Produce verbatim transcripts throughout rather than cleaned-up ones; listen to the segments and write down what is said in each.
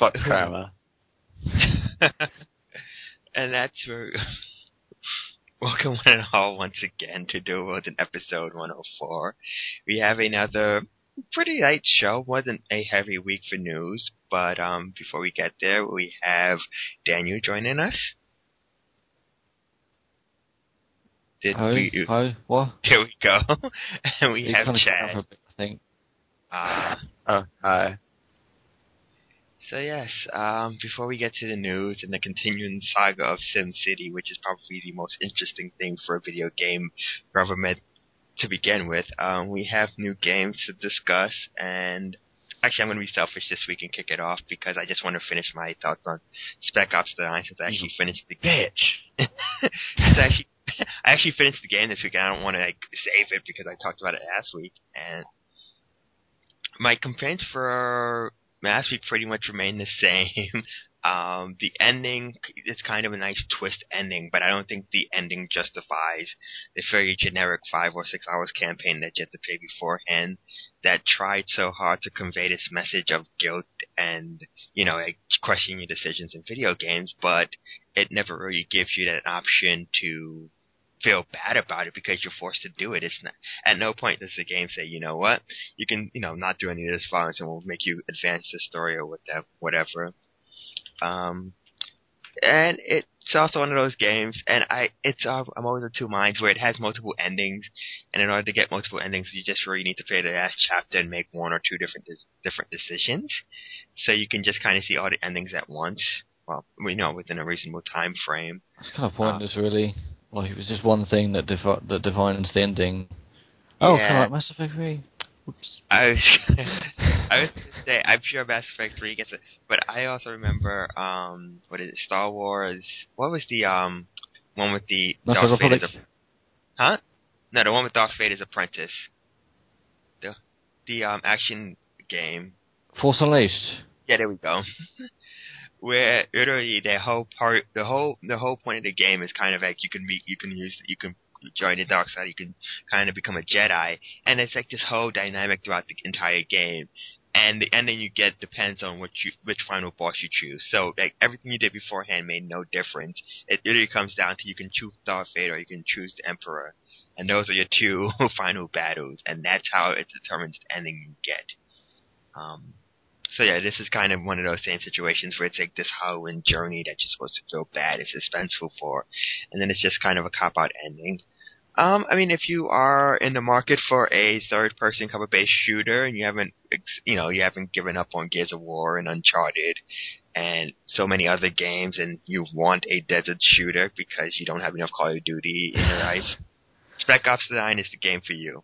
Fuck Kramer. And that's where... Welcome one and all once again to Do World in episode one oh four. We have another pretty light show. Wasn't a heavy week for news, but um, before we get there, we have Daniel joining us. Did hi, we, hi, what? There we go. And we You have kind of Chad. cut off a bit, I think. Uh, Oh, hi. so yes, um, before we get to the news and the continuing saga of SimCity, which is probably the most interesting thing for a video game government to begin with, um, we have new games to discuss, and actually I'm going to be selfish this week and kick it off because I just want to finish my thoughts on Spec Ops The Line since I actually finished the game. Bitch! Since I actually, I actually finished the game this week, and I don't want to like save it because I talked about it last week, and my complaints for last week pretty much remain the same. Um, the ending, it's kind of a nice twist ending, but I don't think the ending justifies this very generic five or six hours campaign that you have to pay beforehand that tried so hard to convey this message of guilt and, you know, like questioning your decisions in video games, but it never really gives you that option to feel bad about it because you're forced to do it. It's not, at no point does the game say, you know what, you can, you know, not do any of this violence and we'll make you advance the story or whatever. Um, and it's also one of those games, and I, it's, uh, I'm always of two minds where it has multiple endings, and in order to get multiple endings, you just really need to play the last chapter and make one or two different, different decisions, so you can just kind of see all the endings at once. Well, we know within a reasonable time frame. It's kind of pointless, uh, really. Like, it was just one thing that defi- that defines the ending. Yeah. Oh, kind of like Mass Effect three. Oops. I was, I was gonna say, I'm sure Mass Effect three gets it, but I also remember, um, what is it, Star Wars, what was the, um, one with the Darth Vader's, huh? No, the one with Darth Vader's apprentice. The, the, um, action game. Force Unleashed. Yeah, there we go. Where literally the whole part, the whole, the whole point of the game is kind of like you can be, you can use, you can join the dark side, you can kind of become a Jedi, and it's like this whole dynamic throughout the entire game. And the ending you get depends on which you, which final boss you choose. So like everything you did beforehand made no difference. It literally comes down to you can choose Darth Vader or you can choose the Emperor, and those are your two final battles, and that's how it determines the ending you get. Um. So yeah, this is kind of one of those same situations where it's like this Halloween journey that you're supposed to feel bad and suspenseful for, and then it's just kind of a cop-out ending. Um, I mean, if you are in the market for a third-person cover-based shooter and you haven't, you know, you haven't given up on Gears of War and Uncharted and so many other games, and you want a desert shooter because you don't have enough Call of Duty in your life, Spec Ops The Line is the game for you.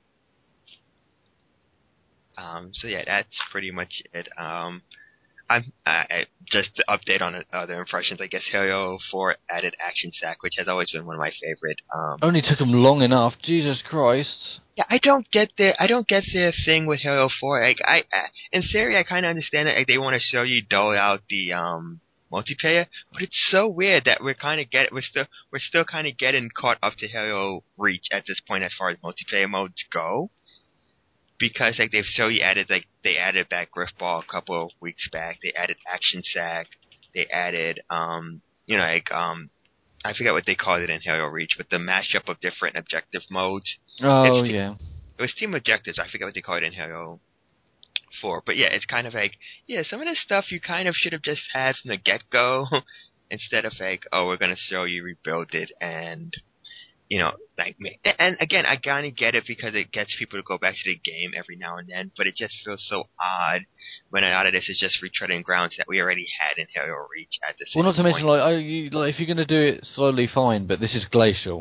Um, so yeah, that's pretty much it. Um, I'm I, just to update on other impressions. I guess Halo four added Action Sack, which has always been one of my favorite. Um, Only took them long enough. Jesus Christ. Yeah, I don't get the I don't get the thing with Halo four. Like I, I in theory, I kind of understand it. Like they want to show you dole out the um multiplayer, but it's so weird that we're kind of get we're still we're still kind of getting caught up to Halo Reach at this point as far as multiplayer modes go. Because like they've so you added like they added back Griffball a couple of weeks back. They added Action Sack. They added um you know like um I forget what they called it in Halo Reach, but the mashup of different objective modes. Oh it's, yeah. It was team objectives. I forget what they called it in Halo four, but yeah, it's kind of like yeah some of this stuff you kind of should have just had from the get go instead of like oh we're gonna show you rebuild it and. You know, like, and again, I kind of get it because it gets people to go back to the game every now and then, but it just feels so odd when a lot of this is just retreading grounds that we already had in Halo Reach at this point. Well, not to mention, like, oh, you, like, if you're going to do it slowly, fine, but this is glacial.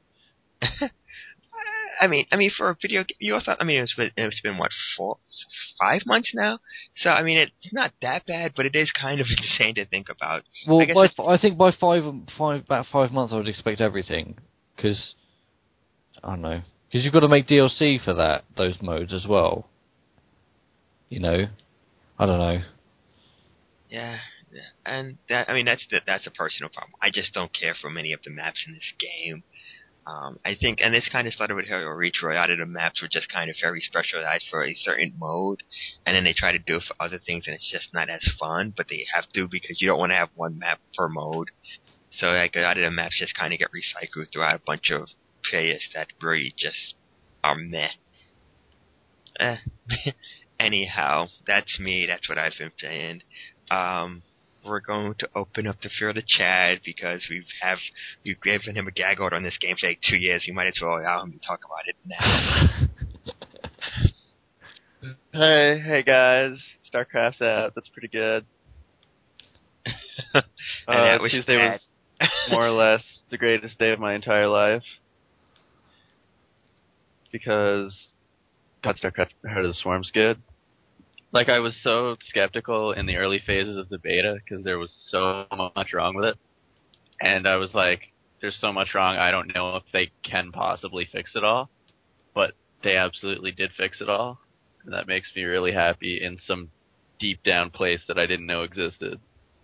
I mean, I mean, for a video game, you also, I mean, it's been, it's been what, four, five months now? So, I mean, it's not that bad, but it is kind of insane to think about. Well, I, guess by, I think by five, five, about five months, I would expect everything. Because, I don't know, because you've got to make D L C for that, those modes as well. You know? I don't know. Yeah, and that, I mean, that's the, that's a personal problem. I just don't care for many of the maps in this game. Um, I think, and this kind of started with Halo Reach, where a lot of the maps were just kind of very specialized for a certain mode, and then they try to do it for other things, and it's just not as fun, but they have to because you don't want to have one map per mode. So like a lot of the maps just kind of get recycled throughout a bunch of players that really just are meh. Eh. Anyhow, that's me. That's what I've been playing. Um, we're going to open up the field to Chad because we've have we've given him a gag order on this game for like two years. We might as well allow him to talk about it now. Hey, hey guys, StarCraft's out. That's pretty good. and uh, that was Tuesday Chad. was more or less the greatest day of my entire life because God, StarCraft Heart of the Swarm's good. Like, I was so skeptical in the early phases of the beta because there was so much wrong with it. And I was like, there's so much wrong, I don't know if they can possibly fix it all. But they absolutely did fix it all. And that makes me really happy in some deep down place that I didn't know existed.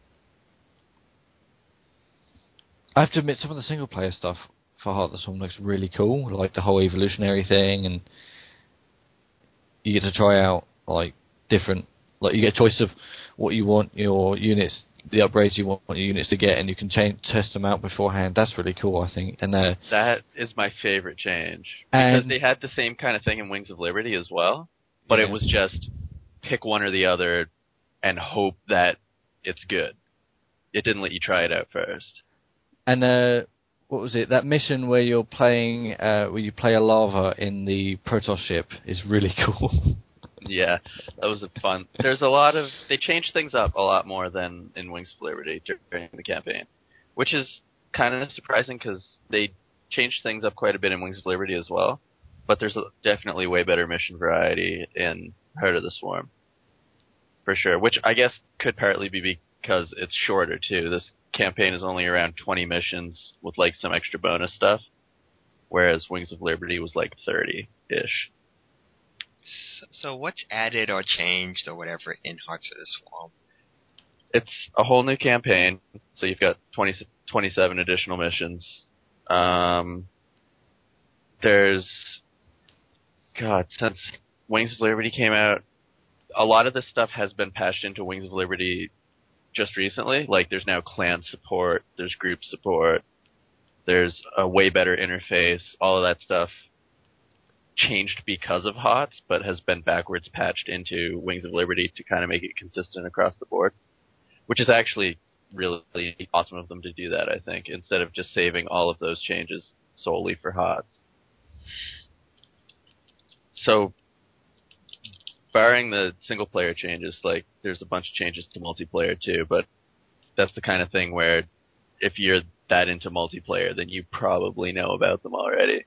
I have to admit, some of the single player stuff for Heart of the Swarm looks really cool, like the whole evolutionary thing, and you get to try out like different, like you get a choice of what you want your units, the upgrades you want your units to get, and you can change, test them out beforehand. That's really cool, I think. And uh, that is my favorite change because they had the same kind of thing in Wings of Liberty as well, but yeah. It was just pick one or the other and hope that it's good. It didn't let you try it out first. And uh, what was it? That mission where you're playing, uh, where you play a lava in the Protoss ship is really cool. Yeah, that was a fun. There's a lot of they changed things up a lot more than in Wings of Liberty during the campaign, which is kind of surprising because they changed things up quite a bit in Wings of Liberty as well. But there's a, definitely way better mission variety in Heart of the Swarm, for sure. Which I guess could partly be because it's shorter too. This campaign is only around twenty missions with like some extra bonus stuff, whereas Wings of Liberty was like thirty-ish. So what's added or changed or whatever in Hearts of the Swarm? It's a whole new campaign. So you've got twenty, twenty-seven additional missions. Um, there's, God, since Wings of Liberty came out, a lot of this stuff has been patched into Wings of Liberty just recently. Like, there's now clan support, there's group support, there's a way better interface, all of that stuff changed because of H O T S, but has been backwards patched into Wings of Liberty to kind of make it consistent across the board, which is actually really awesome of them to do that, I think, instead of just saving all of those changes solely for H O T S. So, barring the single-player changes, like, there's a bunch of changes to multiplayer too, but that's the kind of thing where if you're that into multiplayer, then you probably know about them already.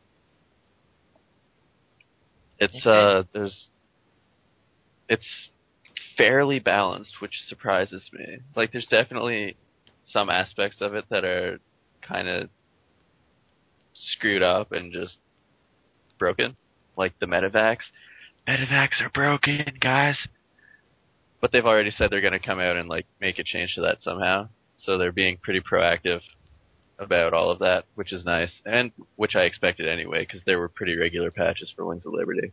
It's uh, there's, it's fairly balanced, which surprises me. Like, there's definitely some aspects of it that are kind of screwed up and just broken, like the medevacs. Medevacs are broken, guys. But they've already said they're going to come out and like make a change to that somehow. So they're being pretty proactive about all of that, which is nice, and which I expected anyway, because there were pretty regular patches for Wings of Liberty.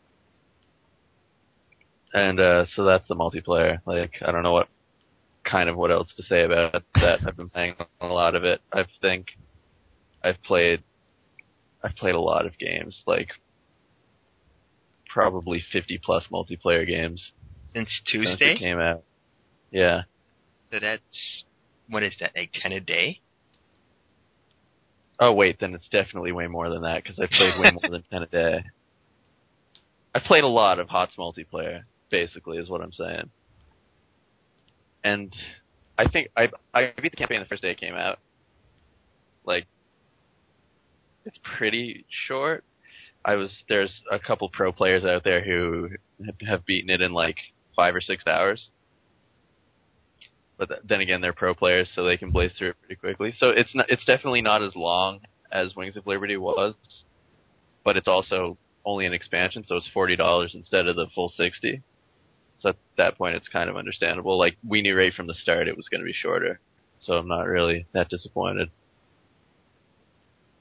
And uh, so that's the multiplayer. Like, I don't know what kind of what else to say about that. I've been playing a lot of it. I think I've played I've played a lot of games, like probably fifty plus multiplayer games since Tuesday since it came out. Yeah. So that's, what is that, like ten a day? Oh wait, then it's definitely way more than that because I played way more than ten a day. I've played a lot of H O T S multiplayer, basically, is what I'm saying. And I think I I beat the campaign the first day it came out. Like, it's pretty short. I was there's a couple pro players out there who have beaten it in like five or six hours. But then again, they're pro players, so they can blaze through it pretty quickly. So it's not, it's definitely not as long as Wings of Liberty was, but it's also only an expansion, so it's forty dollars instead of the full sixty. So at that point, it's kind of understandable. Like, we knew right from the start it was going to be shorter, so I'm not really that disappointed.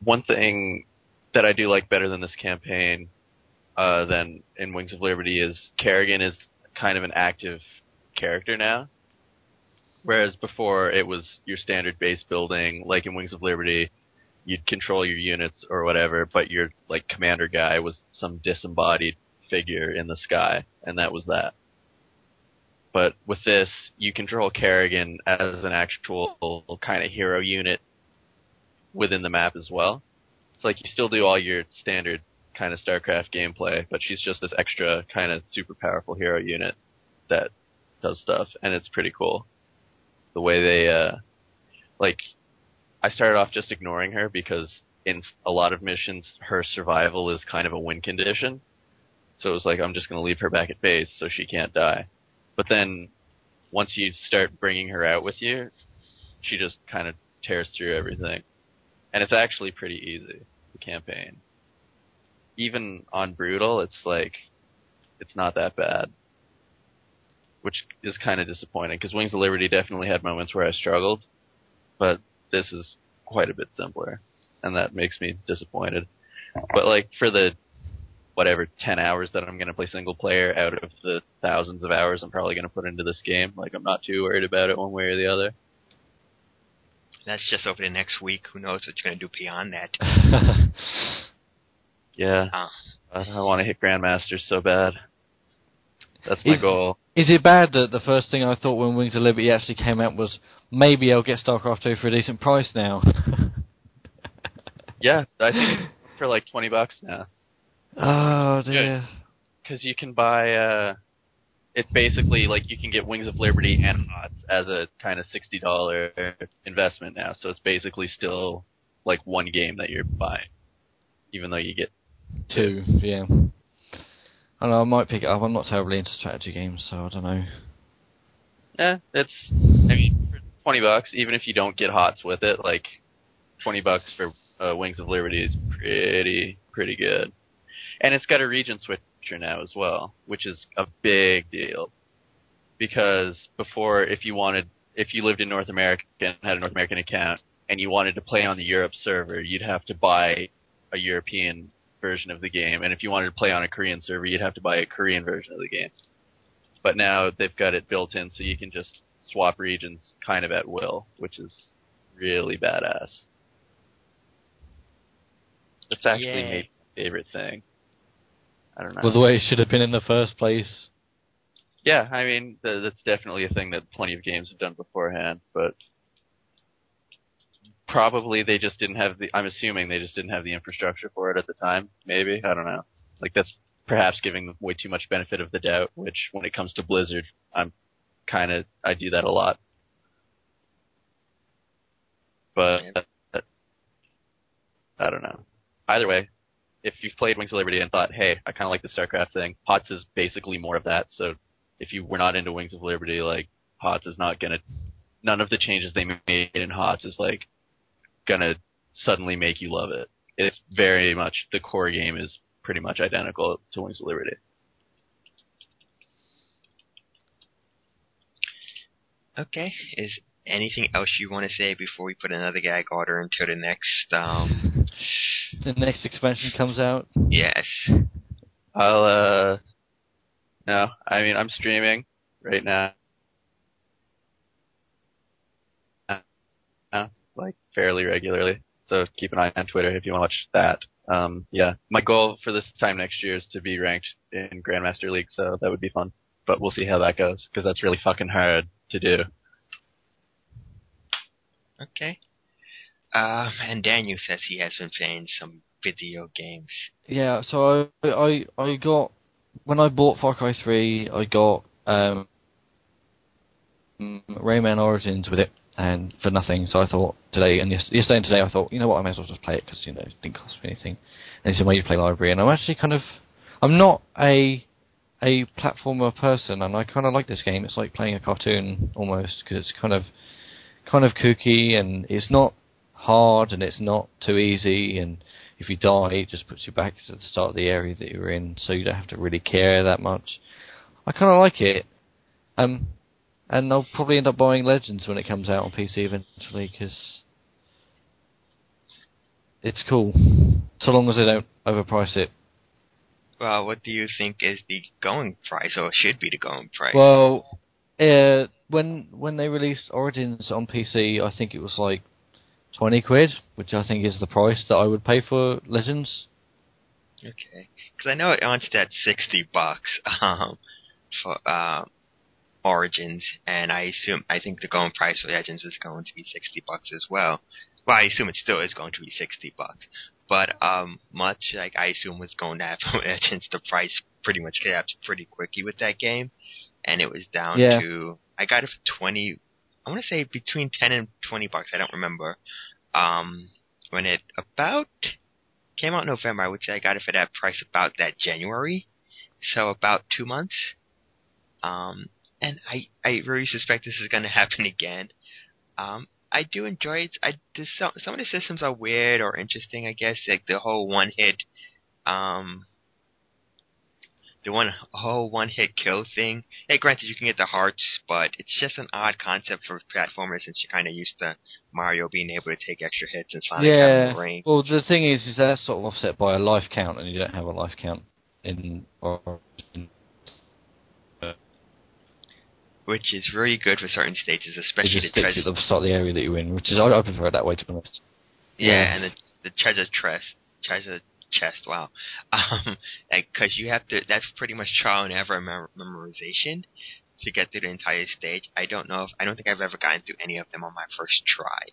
one thing that I do like better than this campaign uh, than in Wings of Liberty is Kerrigan is kind of an active character now. Whereas before it was your standard base building, like in Wings of Liberty, you'd control your units or whatever, but your like commander guy was some disembodied figure in the sky, and that was that. But with this, you control Kerrigan as an actual kind of hero unit within the map as well. It's like you still do all your standard kind of StarCraft gameplay, but she's just this extra kind of super powerful hero unit that does stuff, and it's pretty cool. The way they, uh, like, I started off just ignoring her because in a lot of missions, her survival is kind of a win condition. So it was like, I'm just going to leave her back at base so she can't die. But then, once you start bringing her out with you, she just kind of tears through everything. And it's actually pretty easy, the campaign. Even on Brutal, it's like, it's not that bad. Which is kind of disappointing, because Wings of Liberty definitely had moments where I struggled, but this is quite a bit simpler, and that makes me disappointed. But, like, for the, whatever, ten hours that I'm going to play single player out of the thousands of hours I'm probably going to put into this game, like, I'm not too worried about it one way or the other. That's just over the next week. Who knows what you're going to do beyond that. Yeah. Uh. I want to hit Grandmasters so bad. That's my is, goal. Is it bad that the first thing I thought when Wings of Liberty actually came out was, maybe I'll get StarCraft two for a decent price now? Yeah, I think it's for like twenty bucks now. Oh, dear. Because you can buy, uh, it's basically like you can get Wings of Liberty and HOTS as a kind of sixty dollars investment now. So it's basically still like one game that you're buying, even though you get two. Two, yeah. I don't know, I might pick it up. I'm not terribly into strategy games, so I don't know. Yeah, it's, I mean, for twenty bucks, even if you don't get HOTS with it, like, twenty bucks for uh, Wings of Liberty is pretty, pretty good. And it's got a region switcher now as well, which is a big deal. Because before, if you wanted, if you lived in North America and had a North American account, and you wanted to play on the Europe server, you'd have to buy a European version of the game, and if you wanted to play on a Korean server, you'd have to buy a Korean version of the game. But now they've got it built in, so you can just swap regions kind of at will, which is really badass. It's actually Yay. maybe my favorite thing. I don't know. Well, the way it should have been in the first place. Yeah, I mean, th- that's definitely a thing that plenty of games have done beforehand, but probably they just didn't have the, I'm assuming they just didn't have the infrastructure for it at the time, maybe, I don't know. Like, that's perhaps giving them way too much benefit of the doubt, which, when it comes to Blizzard, I'm kind of, I do that a lot. But, uh, I don't know. Either way, if you've played Wings of Liberty and thought, hey, I kind of like the StarCraft thing, HOTS is basically more of that, so if you were not into Wings of Liberty, like, HOTS is not gonna, none of the changes they made in HOTS is, like, gonna suddenly make you love it. It's very much, the core game is pretty much identical to Wings of Liberty. Okay. Is anything else you want to say before we put another gag order into the next, um... The next expansion comes out? Yes. I'll, uh... No, I mean, I'm streaming right now. Uh, like, fairly regularly. So keep an eye on Twitter if you want to watch that. Um, yeah, my goal for this time next year is to be ranked in Grandmaster League, so that would be fun. But we'll see how that goes, because that's really fucking hard to do. Okay. Um, and Daniel says he has been playing some video games. Yeah, so I, I, I got, when I bought Far Cry three, I got um, Rayman Origins with it, and for nothing. So I thought today and yes, yesterday and today I thought, you know what, I may as well just play it because you know it didn't cost me anything. And he said, well, you play library, and I'm actually kind of, I'm not a a platformer person, and I kind of like this game. It's like playing a cartoon almost because it's kind of kind of kooky, and it's not hard, and it's not too easy, and if you die, it just puts you back to the start of the area that you're in, so you don't have to really care that much. I kind of like it. Um. And I'll probably end up buying Legends when it comes out on P C eventually, because it's cool, so long as they don't overprice it. Well, what do you think is the going price, or should be the going price? Well, uh, when when they released Origins on P C, I think it was like twenty quid, which I think is the price that I would pay for Legends. Okay, because I know it launched at sixty bucks um, for uh, Origins, and I assume I think the going price for Legends is going to be sixty bucks as well. Well, I assume it still is going to be sixty bucks. But um, much like I assume was going to happen with Legends, the price pretty much collapsed pretty quickly with that game, and it was down Yeah. to I got it for twenty. I want to say between ten and twenty bucks. I don't remember. Um, when it about came out in November, I would say I got it for that price about that January, so about two months. Um, and I I really suspect this is going to happen again. Um. I do enjoy it. I just, some some of the systems are weird or interesting. I guess like the whole one hit, um, the one whole one hit kill thing. Hey, granted you can get the hearts, but it's just an odd concept for platformers since you're kind of used to Mario being able to take extra hits and Sonic Yeah. having a ring. Well, the thing is, is that's sort of offset by a life count, and you don't have a life count in Origins. Which is really good for certain stages, especially It just the sticks treasure. at the start of the area that you're in, which is I, I prefer it that way, to be honest. Yeah, Yeah. and the the treasure chest, treasure chest. Wow, um, like because you have to. That's pretty much trial and error mem- memorization to get through the entire stage. I don't know if I don't think I've ever gotten through any of them on my first try.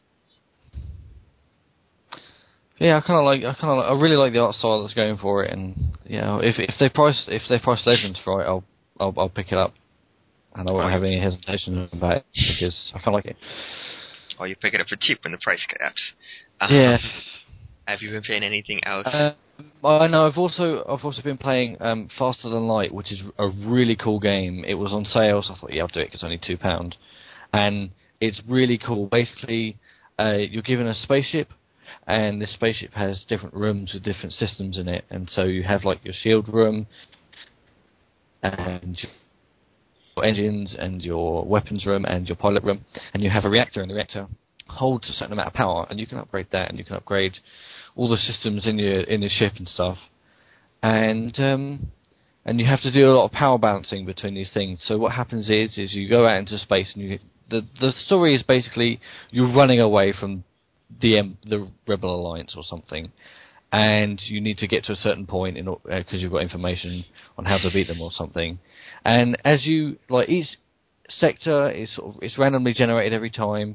Yeah, I kind of like. I kind of. I really like the art style that's going for it, and you know, if if they price if they price Legends right, I'll I'll, I'll pick it up, and I won't Oh, have any hesitation about it because I kind of like it. Or you pick it up for cheap when the price caps. Um, Yeah. Have you been playing anything else? Uh, I know. I've also I've also been playing um, Faster Than Light, which is a really cool game. It was on sale, so I thought, yeah, I'll do it because it's only two pound, and it's really cool. Basically, uh, you're given a spaceship, and this spaceship has different rooms with different systems in it, and so you have like your shield room, and your engines, and your weapons room, and your pilot room, and you have a reactor, and the reactor holds a certain amount of power, and you can upgrade that, and you can upgrade all the systems in your in your ship and stuff, and um, and you have to do a lot of power balancing between these things. So what happens is is you go out into space, and you the the story is basically you're running away from the um, the Rebel Alliance or something, and you need to get to a certain point in because uh, you've got information on how to beat them or something, and as you like each sector is sort of it's randomly generated every time.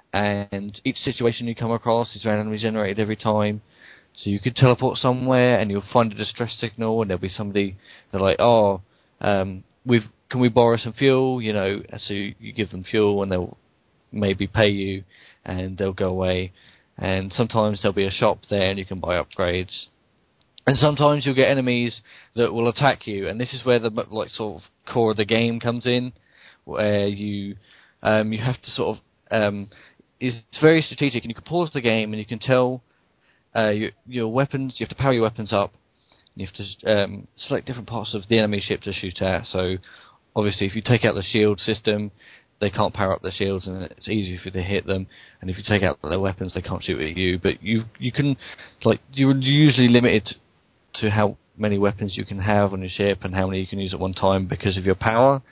And each situation you come across is randomly generated every time. So you could teleport somewhere and you'll find a distress signal, and there'll be somebody, they're like, oh, um, we've, can we borrow some fuel? You know, so you, you give them fuel and they'll maybe pay you and they'll go away. And sometimes there'll be a shop there and you can buy upgrades. And sometimes you'll get enemies that will attack you, and this is where the like sort of core of the game comes in, where you um, you have to sort of um, it's very strategic, and you can pause the game and you can tell uh, your, your weapons. You have to power your weapons up. You have to um, select different parts of the enemy ship to shoot at. So obviously, if you take out the shield system, they can't power up their shields, and it's easier for you to hit them. And if you take out their weapons, they can't shoot at you. But you you can like you're usually limited to how many weapons you can have on your ship and how many you can use at one time because of your power.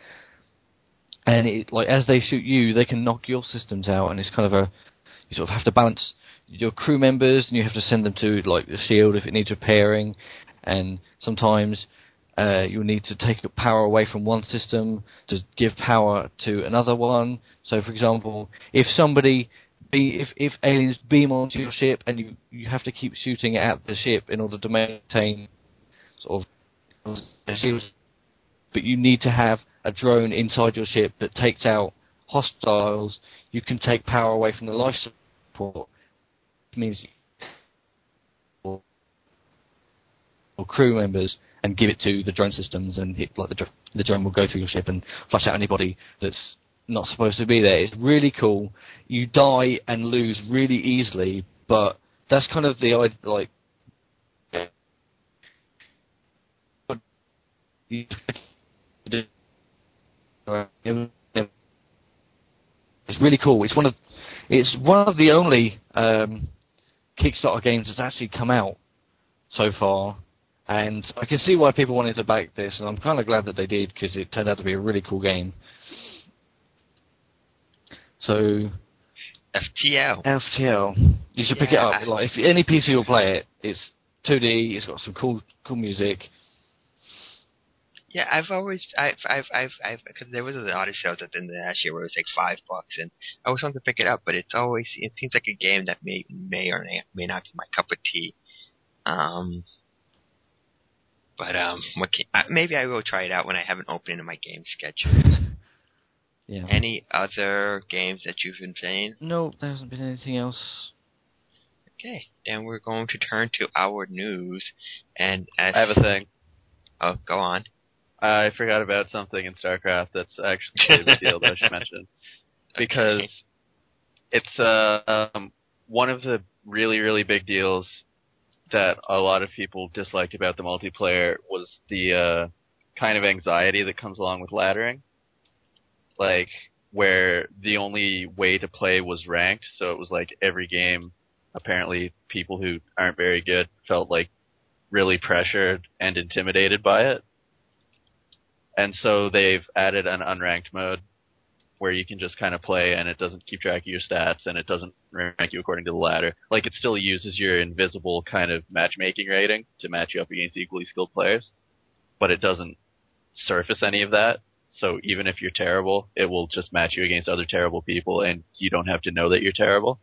And it, like as they shoot you, they can knock your systems out, and it's kind of a you sort of have to balance your crew members, and you have to send them to like the shield if it needs repairing, and sometimes uh, you'll need to take power away from one system to give power to another one. So, for example, if somebody be if if aliens beam onto your ship, and you you have to keep shooting at the ship in order to maintain sort of shields, but you need to have a drone inside your ship that takes out hostiles. You can take power away from the life support, which means or, or crew members, and give it to the drone systems, and hit, like the dr- the drone will go through your ship and flush out anybody that's not supposed to be there. It's really cool. You die and lose really easily, but that's kind of the idea, like. It's really cool. It's one of it's one of the only um, Kickstarter games that's actually come out so far. And I can see why people wanted to back this, and I'm kind of glad that they did, because it turned out to be a really cool game. So... F T L. F T L. You should yeah. pick it up. Like, if any P C will play it, it's two D, it's got some cool cool music. Yeah, I've always, I've, I've, I've, I've, because there was an artist sales at the end of last year where it was like five bucks, and I always wanted to pick it up, but it's always, it seems like a game that may, may or may, may not be my cup of tea. Um... But um, what can, uh, maybe I will try it out when I have an opening in my game schedule. Yeah. Any other games that you've been playing? No, there hasn't been anything else. Okay, then we're going to turn to our news. And as, I have a thing. Oh, go on. I forgot about something in StarCraft that's actually a big deal that I should mention. Because okay. it's uh, um, one of the really, really big deals that a lot of people disliked about the multiplayer was the uh, kind of anxiety that comes along with laddering. Like, where the only way to play was ranked, so it was like every game, apparently people who aren't very good felt like really pressured and intimidated by it. And so they've added an unranked mode where you can just kind of play and it doesn't keep track of your stats and it doesn't rank you according to the ladder. Like, it still uses your invisible kind of matchmaking rating to match you up against equally skilled players, but it doesn't surface any of that. So even if you're terrible, it will just match you against other terrible people and you don't have to know that you're terrible.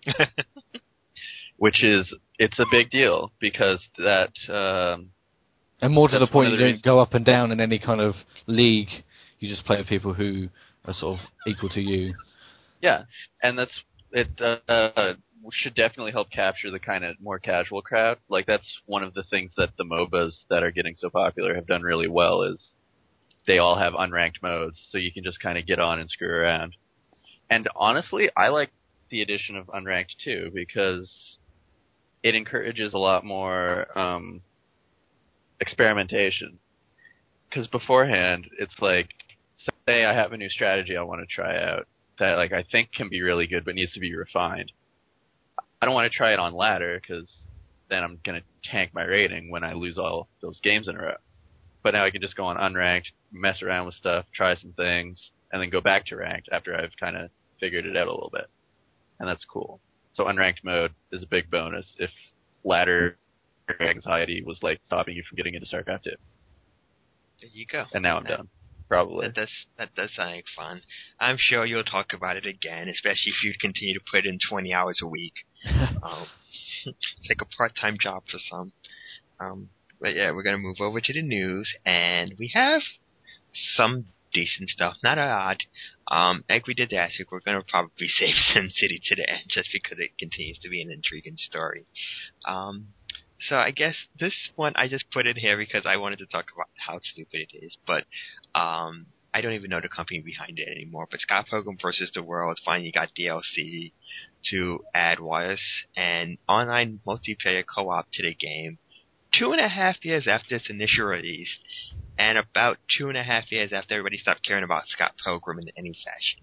Which is, it's a big deal because that... Um, and more to the point, you don't reasons. go up and down in any kind of league. You just play with people who are sort of equal to you. Yeah, and that's it. Uh, uh, should definitely help capture the kind of more casual crowd. Like, that's one of the things that the MOBAs that are getting so popular have done really well is they all have unranked modes, so you can just kind of get on and screw around. And honestly, I like the addition of unranked too because it encourages a lot more um, experimentation. Because beforehand, it's like, say I have a new strategy I want to try out that, like, I think can be really good but needs to be refined. I don't want to try it on ladder because then I'm going to tank my rating when I lose all those games in a row. But now I can just go on unranked, mess around with stuff, try some things, and then go back to ranked after I've kind of figured it out a little bit. And that's cool. So unranked mode is a big bonus if ladder anxiety was, like, stopping you from getting into StarCraft two. There you go. And now I'm that, done. Probably. That does, that does sound like fun. I'm sure you'll talk about it again, especially if you continue to put in twenty hours a week. um, it's like a part-time job for some. Um, but yeah, we're going to move over to the news, and we have some decent stuff. Not a lot. Um, like we did last week, we're going to probably save Sin City to the end just because it continues to be an intriguing story. Um, So I guess this one, I just put it here because I wanted to talk about how stupid it is. But um, I don't even know the company behind it anymore. But Scott Pilgrim versus the World finally got D L C to add wireless and online multiplayer co-op to the game. Two and a half years after its initial release, and about two and a half years after everybody stopped caring about Scott Pilgrim in any fashion.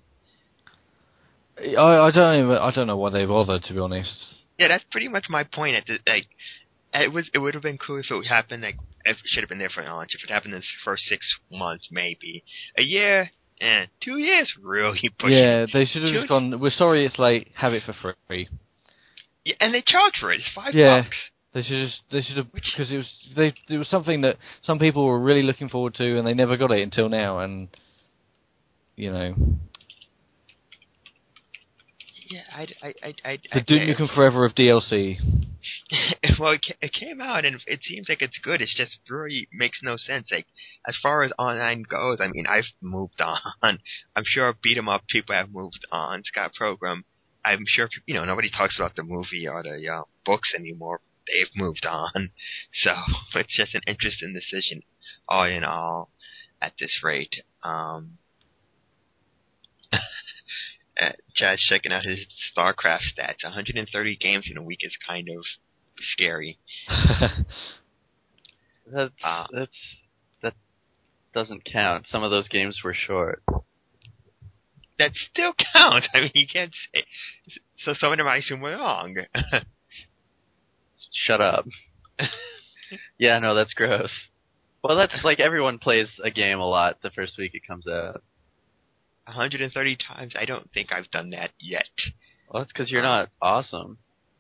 I, I don't even, I don't know why they bothered, to be honest. Yeah, that's pretty much my point. At the, like. It was. It would have been cool if it happened. Like, if it should have been there for launch. If it happened in the first six months, maybe a year, and two years, really pushing. Yeah, they should have just gone. We're sorry, it's late. Have it for free. Yeah, and they charge for it. It's five yeah, bucks. They should just. They should have because it was. They. It was something that some people were really looking forward to, and they never got it until now. And you know. Yeah, I. I. I. I the Duke Nukem Forever of D L C. Well, it came out, and it seems like it's good. It just really makes no sense. Like, as far as online goes, I mean, I've moved on. I'm sure beat 'em up people have moved on. Scott Pilgrim, I'm sure, you know, nobody talks about the movie or the uh, books anymore. They've moved on. So, it's just an interesting decision, all in all, at this rate. Um, uh, Chad's checking out his StarCraft stats. one hundred thirty games in a week is kind of scary. that's, uh, that's that doesn't count. Some of those games were short. That still counts. I mean, you can't say. So some of them I assume were long. Shut up. Yeah, no, that's gross. Well, that's like everyone plays a game a lot the first week it comes out. one hundred thirty times? I don't think I've done that yet. Well, that's because you're Um, not awesome.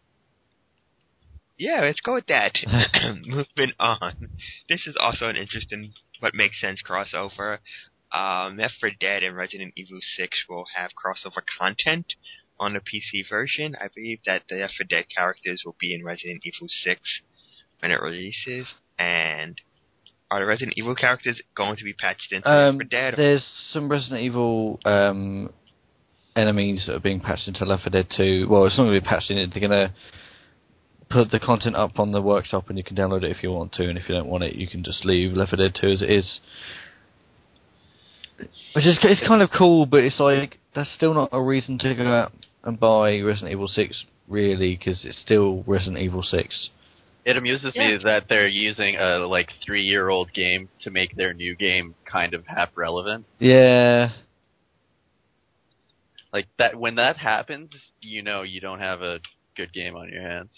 Yeah, let's go with that. Moving on. This is also an interesting, but makes sense crossover. Um, Left four Dead and Resident Evil six will have crossover content on the P C version. I believe that the Left four Dead characters will be in Resident Evil six when it releases. And are the Resident Evil characters going to be patched into Um, Left four Dead? there's some Resident Evil um, enemies that are being patched into Left four Dead two. Well, it's not going to be patched in it. They're going to put the content up on the workshop and you can download it if you want to, and if you don't want it, you can just leave Left four Dead two as it is. Which is it's kind of cool, but it's like that's still not a reason to go out and buy Resident Evil six, really, because it's still Resident Evil six. It amuses Yeah. me that they're using a like three-year-old game to make their new game kind of half relevant. Yeah. Like that, when that happens, you know you don't have a good game on your hands.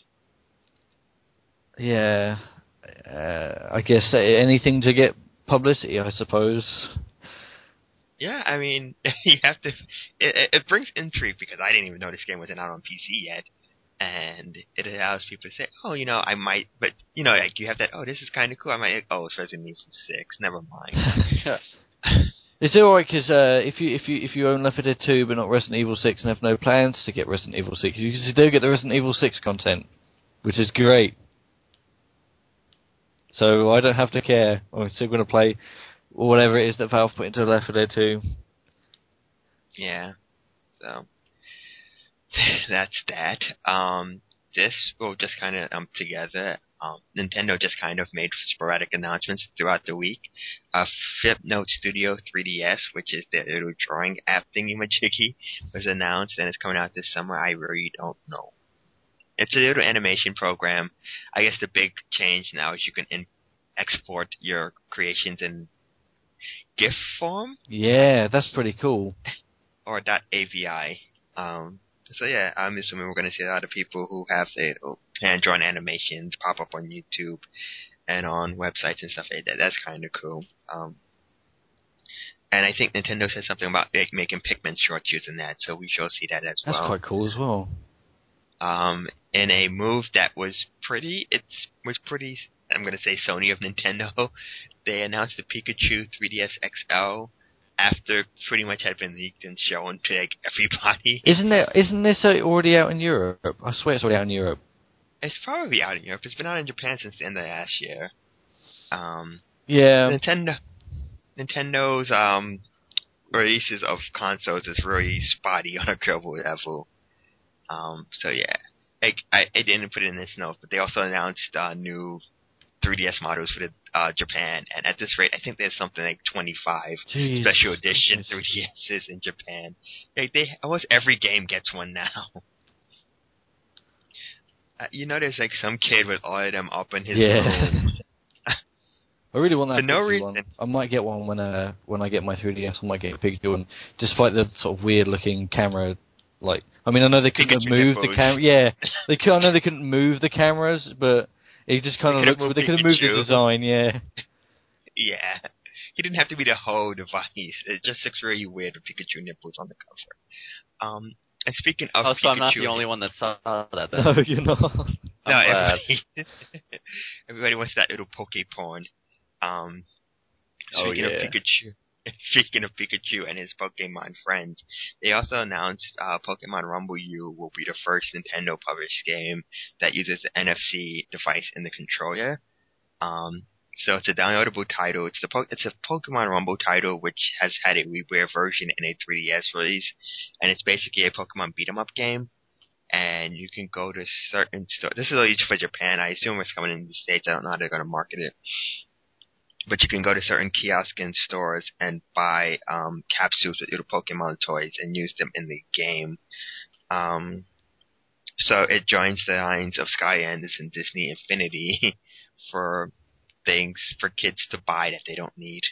Yeah. Uh, I guess uh, anything to get publicity, I suppose. Yeah, I mean, you have to. It, it, it brings intrigue because I didn't even know this game wasn't out on P C yet, and it allows people to say, "Oh, you know, I might," but you know, like you have that. Oh, this is kind of cool. I might. Oh, it's Resident Evil six. Never mind. It's alright because uh, if you if you if you own Left four Dead two but not Resident Evil six and have no plans to get Resident Evil six, you can still get the Resident Evil six content, which is great. So I don't have to care. I'm still going to play whatever it is that Valve put into Left four Dead two. Yeah. So that's that. Um, this will just kind of um together. Um, Nintendo just kind of made sporadic announcements throughout the week. Uh, Flipnote Studio three D S, which is their little drawing app thingy-majiggy, was announced and it's coming out this summer. I really don't know. It's a little animation program. I guess the big change now is you can in- export your creations in GIF form. Yeah, that's pretty cool. Or .avi. Um, so yeah, I'm assuming we're going to see a lot of people who have their hand-drawn animations pop up on YouTube and on websites and stuff like that. That's kind of cool. Um, and I think Nintendo said something about like, making Pikmin shorts using that, so we shall see that as That's well. quite cool as well. Um, in a move that was pretty, it was pretty, I'm going to say Sony of Nintendo, they announced the Pikachu three D S X L after pretty much had been leaked and shown to like everybody. Isn't there? Isn't this already out in Europe? I swear it's already out in Europe. It's probably out in Europe. It's been out in Japan since the end of last year. Um, Yeah. Nintendo, Nintendo's um, releases of consoles is really spotty on a global level. Um, so yeah, I, I, I didn't put it in this note, but they also announced uh, new three D S models for the uh, Japan, and at this rate, I think there's something like twenty-five Jeez. special edition Goodness. three D S's in Japan. Like they almost every game gets one now. uh, you know, there's like some kid with all of them up in his Yeah. room. I really want that For no Pikachu reason. one. I might get one when uh when I get my three D S. I might get a Pikachu one, despite the sort of weird looking camera. Like, I mean, I know they couldn't Pikachu move the nipples. camera. Yeah, they could. I know they couldn't move the cameras, but it just kind They of could've looked. moved They could have moved the Pikachu. design. Yeah. Yeah. He didn't have to be the whole device. It just looks really weird with Pikachu nipples on the cover. Um, and speaking of Oh, so Pikachu, I'm not the only one that saw that then. No, you're not. No, I'm glad. everybody, everybody wants that little Poke porn. Um, Oh, speaking yeah. of Pikachu, speaking of Pikachu and his Pokemon friends, they also announced uh, Pokemon Rumble U will be the first Nintendo published game that uses the N F C device in the controller. Um, so it's a downloadable title. It's the po- it's a Pokemon Rumble title which has had a WiiWare version and a three D S release, and it's basically a Pokemon beat 'em up game. And you can go to certain stores. This is at least for Japan. I assume it's coming in the States. I don't know how they're going to market it. But you can go to certain kiosks and stores and buy um, capsules with little Pokemon toys and use them in the game. Um, so it joins the lines of Skylanders and Disney Infinity for things for kids to buy that they don't need.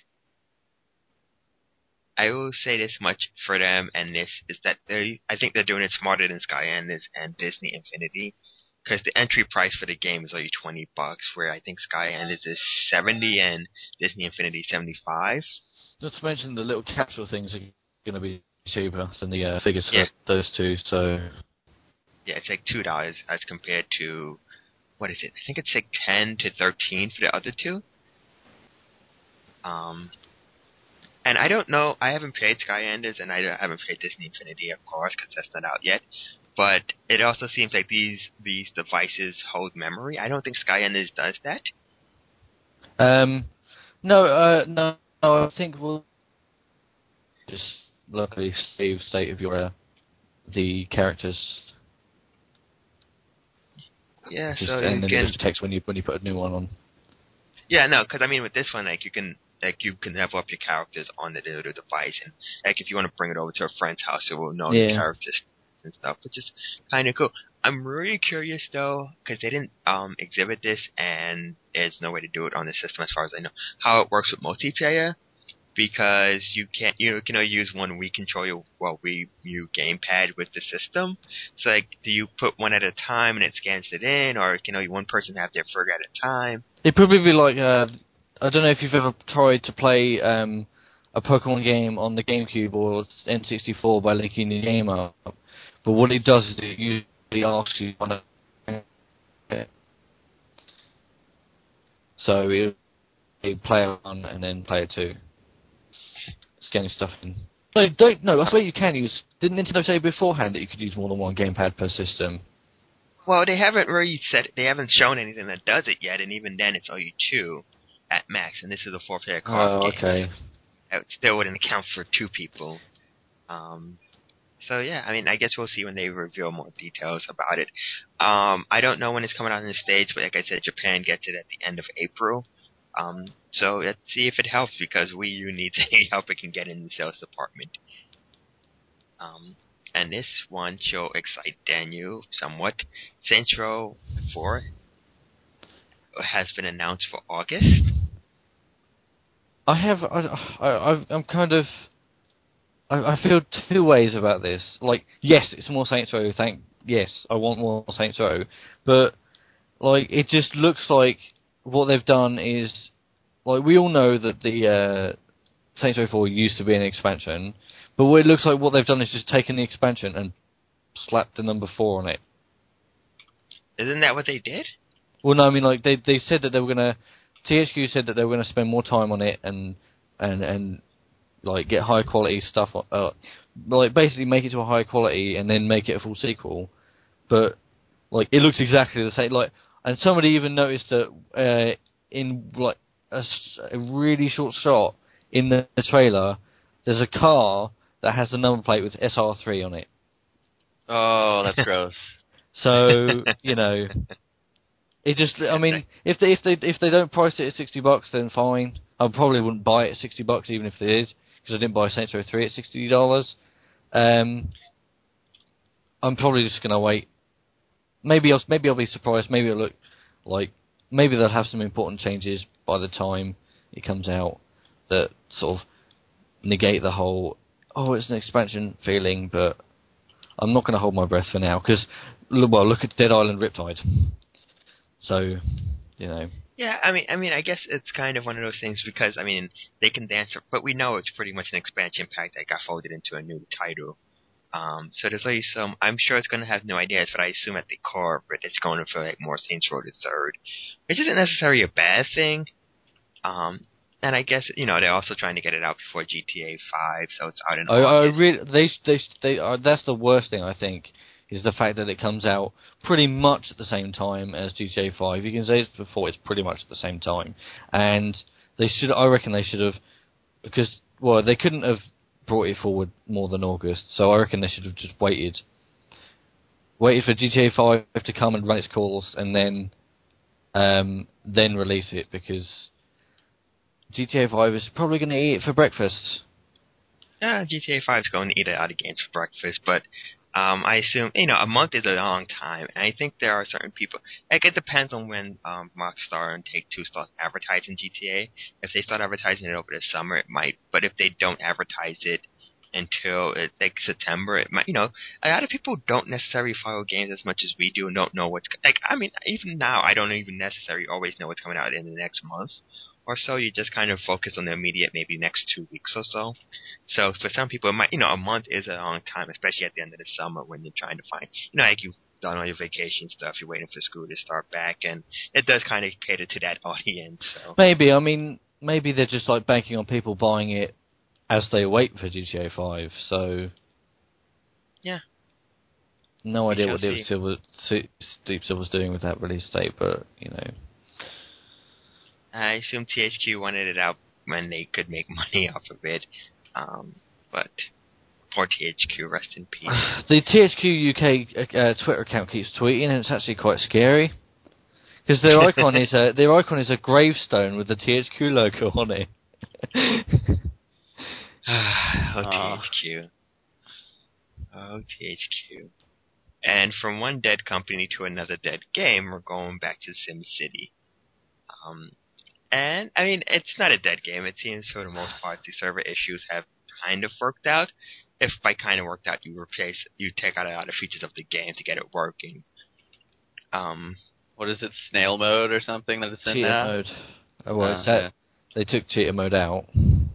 I will say this much for them, and this is that they I think they're doing it smarter than Skylanders and Disney Infinity. because the entry price for the game is only twenty bucks, where I think Skylanders is seventy and Disney Infinity seventy five. Not to mention the little capsule things are going to be cheaper than the uh, figures Yeah. for those two. So yeah, it's like two dollars as compared to what is it? I think it's like ten to thirteen for the other two. Um, and I don't know. I haven't played Skylanders, and I haven't played Disney Infinity, of course, because that's not out yet. But it also seems like these these devices hold memory. I don't think Skylanders does that. um, no, uh, no, no, I think we'll just luckily save state of your uh, the characters. Yeah, Just, so and you then can. it just text when you when you put a new one on. Yeah, no, because I mean with this one, like you can like you can level up your characters on the little device, and like if you want to bring it over to a friend's house, it will know Yeah. the characters and stuff, which is kind of cool. I'm really curious though, because they didn't um, exhibit this, and there's no way to do it on the system as far as I know. How it works with multiplayer, because you can't you can only use one Wii controller, well Wii U gamepad with the system. So like, do you put one at a time and it scans it in, or can only one person have their figure at a time? It'd probably be like uh, I don't know if you've ever tried to play um, a Pokemon game on the GameCube or N sixty-four by linking the game up. But what it does is it usually asks you on a so it will player one and then player two, scanning stuff in. No, don't no. I swear you can use. Didn't Nintendo say beforehand that you could use more than one gamepad per system? Well, they haven't really said they haven't shown anything that does it yet, and even then, it's only two at max, and this is a four-player co-op Oh, game. okay. So it still wouldn't account for two people. Um, so yeah, I mean, I guess we'll see when they reveal more details about it. Um, I don't know when it's coming out in the States, but like I said, Japan gets it at the end of April. Um, so let's see if it helps, because Wii U needs any help it can get in the sales department. Um, and this one should excite Daniel somewhat. Saints Row four has been announced for August. I have. I, I, I'm kind of. I, I feel two ways about this. Like, yes, it's more Saints Row. Thank. Yes, I want more Saints Row, but like, it just looks like what they've done is like we all know that the uh, Saints Row four used to be an expansion, but what it looks like what they've done is just taken the expansion and slapped the number four on it. Isn't that what they did? Well, no, I mean, like, they they said that they were gonna. T H Q said that they were gonna spend more time on it and and and like get high quality stuff. Uh, like basically make it to a high quality and then make it a full sequel. But like it looks exactly the same. Like, and somebody even noticed that uh, in like a, s- a really short shot in the, the trailer, there's a car that has the number plate with S R three on it. Oh, that's gross. So you know. It just, I mean, if they if they if they don't price it at sixty bucks, then fine. I probably wouldn't buy it at sixty bucks, even if they did, because I didn't buy Saints Row three at sixty dollars. Um, I'm probably just gonna wait. Maybe I'll maybe I'll be surprised. Maybe it'll look like maybe they'll have some important changes by the time it comes out that sort of negate the whole oh it's an expansion feeling. But I'm not gonna hold my breath for now because well look at Dead Island Riptide. So, you know. Yeah, I mean, I mean, I guess it's kind of one of those things because I mean they can dance, but we know it's pretty much an expansion pack that got folded into a new title. Um, so there's always some. I'm sure it's going to have new ideas, but I assume at the core of it, it's going to feel like more Saints Row the Third, which isn't necessarily a bad thing. Um, and I guess you know they're also trying to get it out before G T A five, so it's out in I, I August. really, they, they, they, uh, that's the worst thing I think is the fact that it comes out pretty much at the same time as G T A five. You can say it before it's pretty much at the same time, and they should. I reckon they should have because well they couldn't have brought it forward more than August, so I reckon they should have just waited, waited for G T A five to come and run its course, and then, um, then release it because G T A five is probably going to eat it for breakfast. Yeah, G T A five is going to eat it out of games for breakfast, but um, I assume you know a month is a long time, and I think there are certain people. Like it depends on when um, Rockstar and Take Two start advertising G T A. If they start advertising it over the summer, it might. But if they don't advertise it until it, like September. It might, you know, a lot of people don't necessarily follow games as much as we do and don't know what's like. I mean, even now, I don't even necessarily always know what's coming out in the next month or so. You just kind of focus on the immediate, maybe next two weeks or so. So for some people, it might, you know, a month is a long time, especially at the end of the summer when you're trying to find, you know, like you've done all your vacation stuff, you're waiting for school to start back, and it does kind of cater to that audience. So maybe, I mean, maybe they're just like banking on people buying it as they wait for G T A five, so... Yeah. No We idea shall what Deep see. Silver, Deep Silver's doing with that release date, but, you know... I assume T H Q wanted it out when they could make money off of it, um, but poor T H Q, rest in peace. The T H Q U K uh, Twitter account keeps tweeting, and it's actually quite scary. Because their icon is a their icon is a gravestone with the T H Q logo on it. oh, Aw. T H Q. Oh, T H Q. And from one dead company to another dead game, we're going back to SimCity. Um, and, I mean, it's not a dead game. It seems for the most part the server issues have kind of worked out. If by kind of worked out, you replace, you take out a lot of features of the game to get it working. Um, What is it, snail mode or something that it's in Cheater now? mode. Oh, well, Uh, it's that, yeah. they took cheater mode out.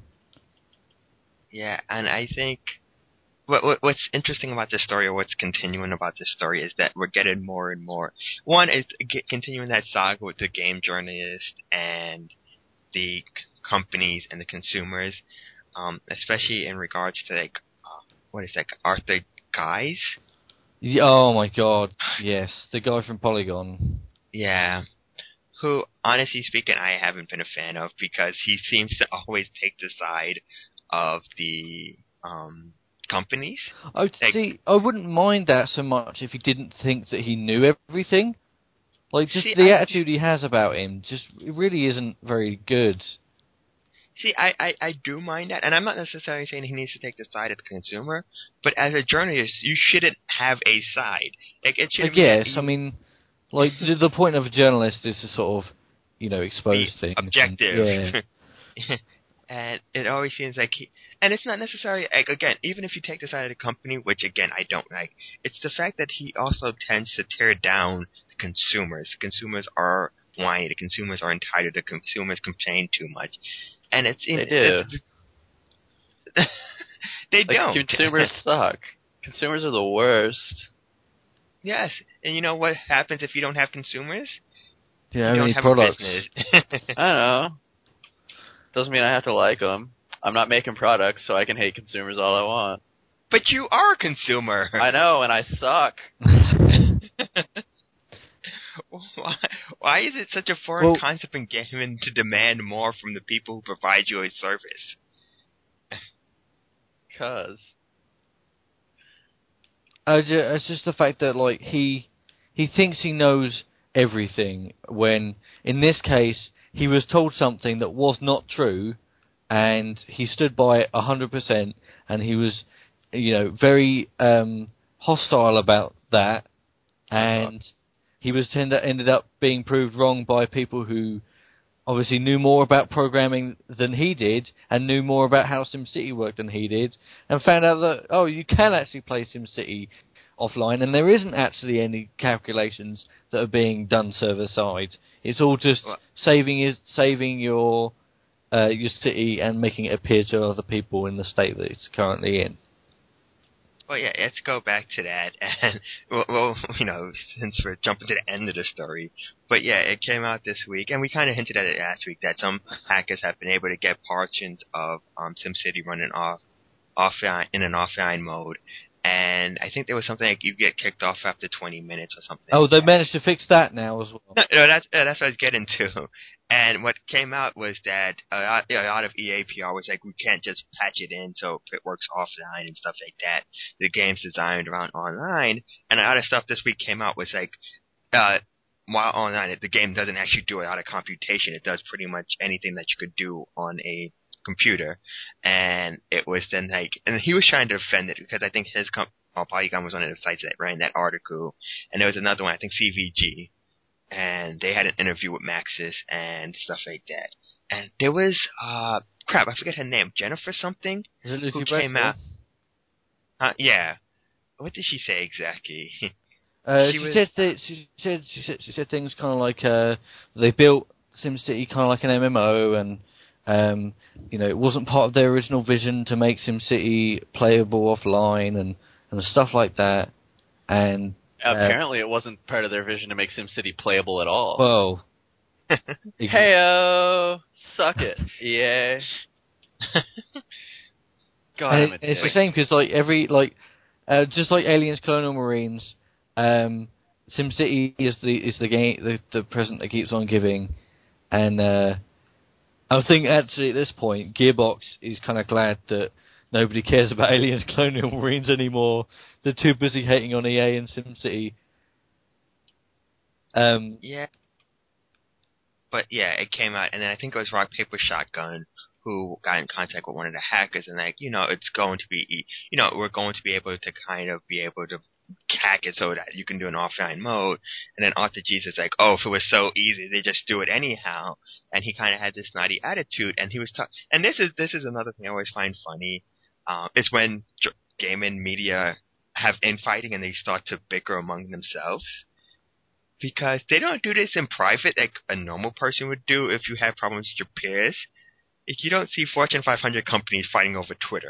Yeah, and I think what, what what's interesting about this story, or what's continuing about this story, is that we're getting more and more. One is get, continuing that saga with the game journalist and the c- companies and the consumers, um, especially in regards to like uh, what is that, Arthur Guys? Yeah, oh my god, yes, the guy from Polygon. Yeah. Who, honestly speaking, I haven't been a fan of because he seems to always take the side of the um, companies. Oh, Like, see, I wouldn't mind that so much if he didn't think that he knew everything. Like, just See, the I- attitude he has about him, just it really isn't very good. See, I, I, I do mind that, and I'm not necessarily saying he needs to take the side of the consumer, but as a journalist, you shouldn't have a side. Like, it I shouldn't be that guess, you I mean, like, the, the point of a journalist is to sort of, you know, be expose things. and- objective. yeah. And it always seems like he, and it's not necessarily, like, again, even if you take the side of the company, which again, I don't like, it's the fact that he also tends to tear down the consumers. The consumers are whiny, the consumers are entitled, the consumers complain too much. And it's, They do. It's, they Like, don't. consumers suck. Consumers are the worst. Yes, and you know what happens if you don't have consumers? You You know, don't any have products. a business. I don't know. Doesn't mean I have to like them. I'm not making products, so I can hate consumers all I want. But you are a consumer. I know, and I suck. why, why is it such a foreign Well- concept in gaming to demand more from the people who provide you a service? Cause. Uh, ju- it's just the fact that like he he thinks he knows everything when in this case he was told something that was not true, and he stood by it a hundred percent, and he was, you know, very um, hostile about that, and he was tend- ended up being proved wrong by people who obviously knew more about programming than he did, and knew more about how SimCity worked than he did, and found out that, oh, you can actually play SimCity offline, and there isn't actually any calculations that are being done server-side. It's all just Well- saving is saving your uh, your city and making it appear to other people in the state that it's currently in. Well, yeah, let's go back to that. And well, well, you know, since we're jumping to the end of the story, but yeah, it came out this week, and we kind of hinted at it last week that some hackers have been able to get portions of um, SimCity running off offline in an offline mode. And I think there was something like you get kicked off after twenty minutes or something. Oh, like they that. managed to fix that now as well. No, no, that's uh, that's what I was getting to. And what came out was that a lot, a lot of E A P R was like, we can't just patch it in so it works offline and stuff like that. The game's designed around online, and a lot of stuff this week came out was like, uh, while online, the game doesn't actually do a lot of computation. It does pretty much anything that you could do on a computer. And it was then like, and he was trying to defend it because I think his comp- oh, Polygon was one of the sites that ran that article, and there was another one, I think C V G. And they had an interview with Maxis and stuff like that. And there was, uh, crap, I forget her name, Jennifer something, Is it Lucy who came Breckel? out. Uh, yeah. What did she say exactly? Uh, She she, was- said that, she said she said she said things kind of like uh, they built SimCity kind of like an M M O, and um, you know, it wasn't part of their original vision to make SimCity playable offline and, and stuff like that. And uh, Apparently, it wasn't part of their vision to make SimCity playable at all. well, ex- Heyo, suck it, yeah. God, and I'm a it, it's dick. the same because like every like uh, just like Aliens, Colonial Marines, um, SimCity is the is the game the, the present that keeps on giving, and uh, I think actually at this point Gearbox is kind of glad that nobody cares about Aliens, Colonial Marines anymore. They're too busy hating on E A and SimCity. Um, Yeah. But yeah, it came out, and then I think it was Rock Paper Shotgun who got in contact with one of the hackers, and like, you know, it's going to be, you know, we're going to be able to kind of be able to hack it so that you can do an offline mode. And then Arthur G's is like, oh, if it was so easy, they just do it anyhow. And he kind of had this snotty attitude, and he was talking. And this is this is another thing I always find funny, um, is when j- gaming media have infighting and they start to bicker among themselves. Because they don't do this in private like a normal person would do if you have problems with your peers. Like, you don't see Fortune five hundred companies fighting over Twitter.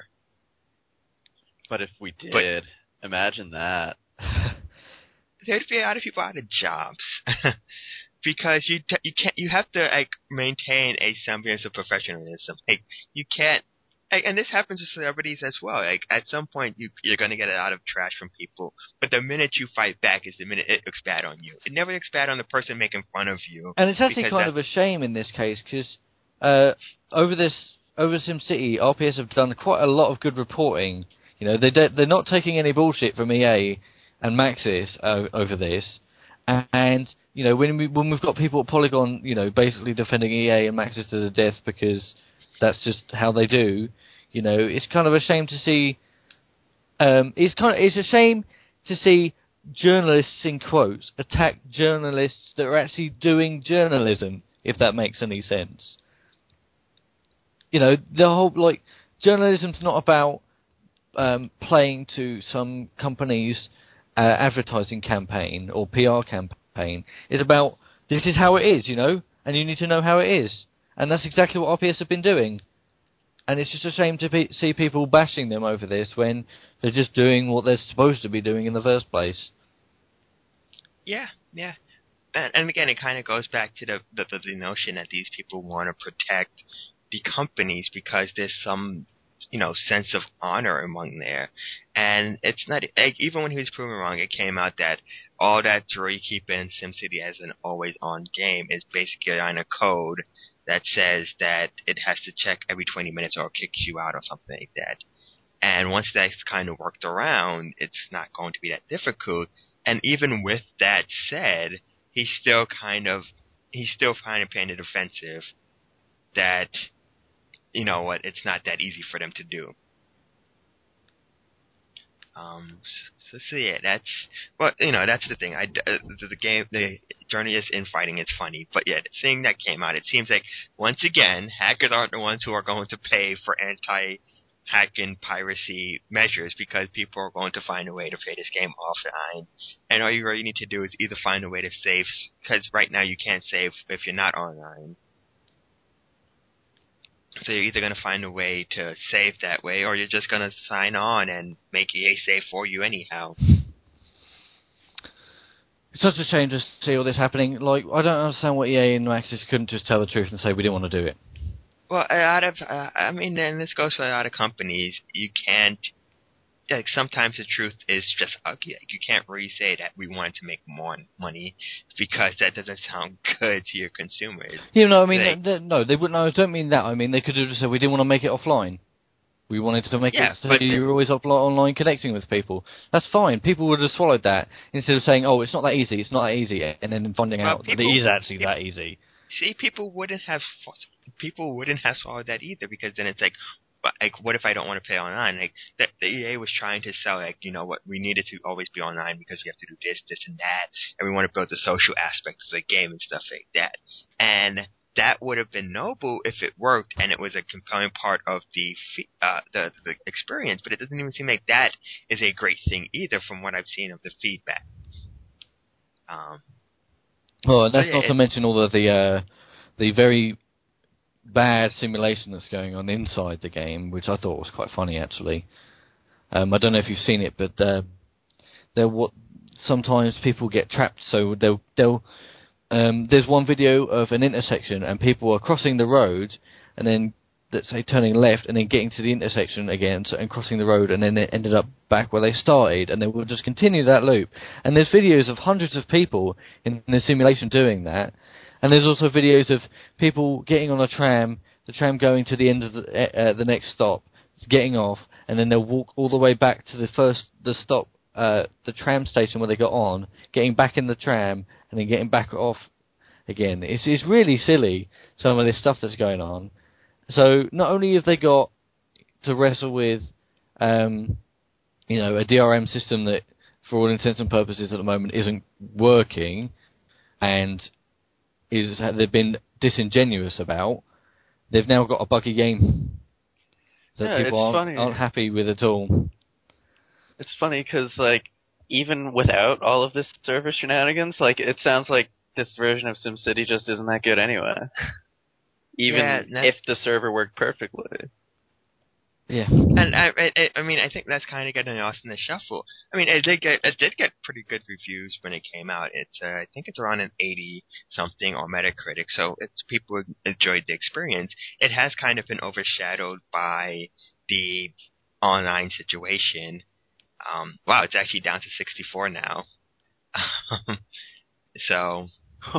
But if we did, But- imagine that. There'd be a lot of people out of jobs. Because you t- you can't you have to like maintain a semblance of professionalism. Like you can't, like, and this happens to celebrities as well. Like at some point you you're gonna get a lot of trash from people, but the minute you fight back is the minute it looks bad on you. It never looks bad on the person making fun of you. and it's actually because kind that- of a shame in this case because uh, over this over SimCity, R P S have done quite a lot of good reporting. You know, they de- they're not taking any bullshit from E A and Maxis uh, over this, and you know when we when we've got people at Polygon, you know, basically defending E A and Maxis to the death because that's just how they do. You know, it's kind of a shame to see. Um, it's kind of it's a shame to see journalists in quotes attack journalists that are actually doing journalism, if that makes any sense. You know, the whole like journalism's not about um, playing to some company's uh, advertising campaign or P R campaign. It's about this is how it is, you know, and you need to know how it is, and that's exactly what R P S have been doing. And it's just a shame to be, see people bashing them over this when they're just doing what they're supposed to be doing in the first place. Yeah, yeah. And, and again, it kind of goes back to the, the the notion that these people want to protect the companies because there's some, you know, sense of honor among there. And it's not, like, even when he was proven wrong, it came out that all that jury keep in SimCity as an always-on game is basically on a code that says that it has to check every twenty minutes or it kicks you out or something like that. And once that's kind of worked around, it's not going to be that difficult. And even with that said, he's still kind of, he's still kind of paying the defensive that, you know what, it's not that easy for them to do. Um, so, so yeah, that's, well, you know, that's the thing. I, uh, the, the game, the journalist infighting is funny, but yeah, the thing that came out, it seems like, once again, hackers aren't the ones who are going to pay for anti-hacking piracy measures because people are going to find a way to play this game offline. And all you really need to do is either find a way to save, because right now you can't save if you're not online. So you're either going to find a way to save that way, or you're just going to sign on and make E A save for you anyhow. It's such a shame to see all this happening. Like, I don't understand why E A and Maxis couldn't just tell the truth and say we didn't want to do it. Well, a lot of, uh, I mean, and this goes for a lot of companies. You can't, like, sometimes the truth is just ugly. Like, you can't really say that we wanted to make more money because that doesn't sound good to your consumers. You know, I mean, They- they, no, they wouldn't. I don't mean that. I mean, they could have just said we didn't want to make it offline. We wanted to make Yeah, it so but- you were always offline, online connecting with people. That's fine. People would have swallowed that instead of saying, "Oh, it's not that easy. It's not that easy," and then finding Well, out that people- it is actually people- that easy. See, people wouldn't have people wouldn't have swallowed that either because then it's like, but, like, what if I don't want to play online? Like, the, the E A was trying to sell, like, you know what, we needed to always be online because we have to do this, this, and that, and we want to build the social aspects of the game and stuff like that. And that would have been noble if it worked and it was a compelling part of the uh, the the experience. But it doesn't even seem like that is a great thing either, from what I've seen of the feedback. Um, well, that's yeah, not it, to mention all of the uh, the very bad simulation that's going on inside the game, which I thought was quite funny actually. Um, I don't know if you've seen it, but uh, there what sometimes people get trapped, so they'll they'll. Um, there's one video of an intersection and people are crossing the road and then, let's say, turning left and then getting to the intersection again so, and crossing the road, and then they ended up back where they started, and they will just continue that loop. And there's videos of hundreds of people in the simulation doing that, and there's also videos of people getting on a tram, the tram going to the end of the, uh, the next stop, getting off, and then they'll walk all the way back to the first the stop, uh, the tram station where they got on, getting back in the tram, and then getting back off again. It's it's really silly, some of this stuff that's going on. So not only have they got to wrestle with, um, you know, a D R M system that, for all intents and purposes at the moment, isn't working, and is they've been disingenuous about, they've now got a buggy game that yeah, people aren't, aren't happy with at all. It's funny because, like, even without all of this server shenanigans, like, it sounds like this version of SimCity just isn't that good anyway. Even yeah, no. if the server worked perfectly. Yeah. And I, I, I mean, I think that's kind of getting lost in the shuffle. I mean, it did get it did get pretty good reviews when it came out. It's uh, I think it's around an eighty something on Metacritic, so it's people enjoyed the experience. It has kind of been overshadowed by the online situation. Um, wow, it's actually down to sixty-four now. so,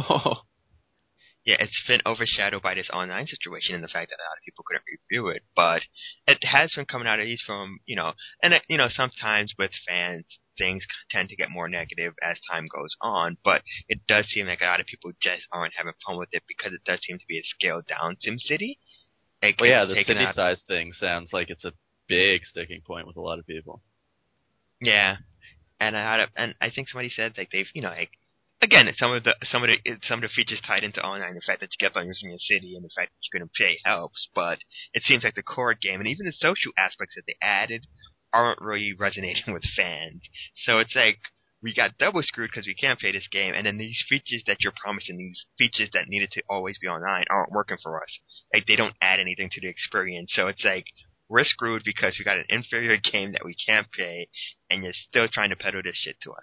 yeah, it's been overshadowed by this online situation and the fact that a lot of people couldn't review it. But it has been coming out at least from, you know, and, you know, sometimes with fans, things tend to get more negative as time goes on. But it does seem like a lot of people just aren't having fun with it because it does seem to be a scaled down SimCity. Well, yeah, the city out. size thing sounds like it's a big sticking point with a lot of people. Yeah, and I had a, and I think somebody said like they've you know like again some of the some of the some of the features tied into online, the fact that you get on using your city and the fact that you're going to pay helps, but it seems like the core game and even the social aspects that they added aren't really resonating with fans. So it's like we got double screwed because we can't play this game, and then these features that you're promising, these features that needed to always be online, aren't working for us. Like they don't add anything to the experience. So it's like we're screwed because we got an inferior game that we can't play, and you're still trying to peddle this shit to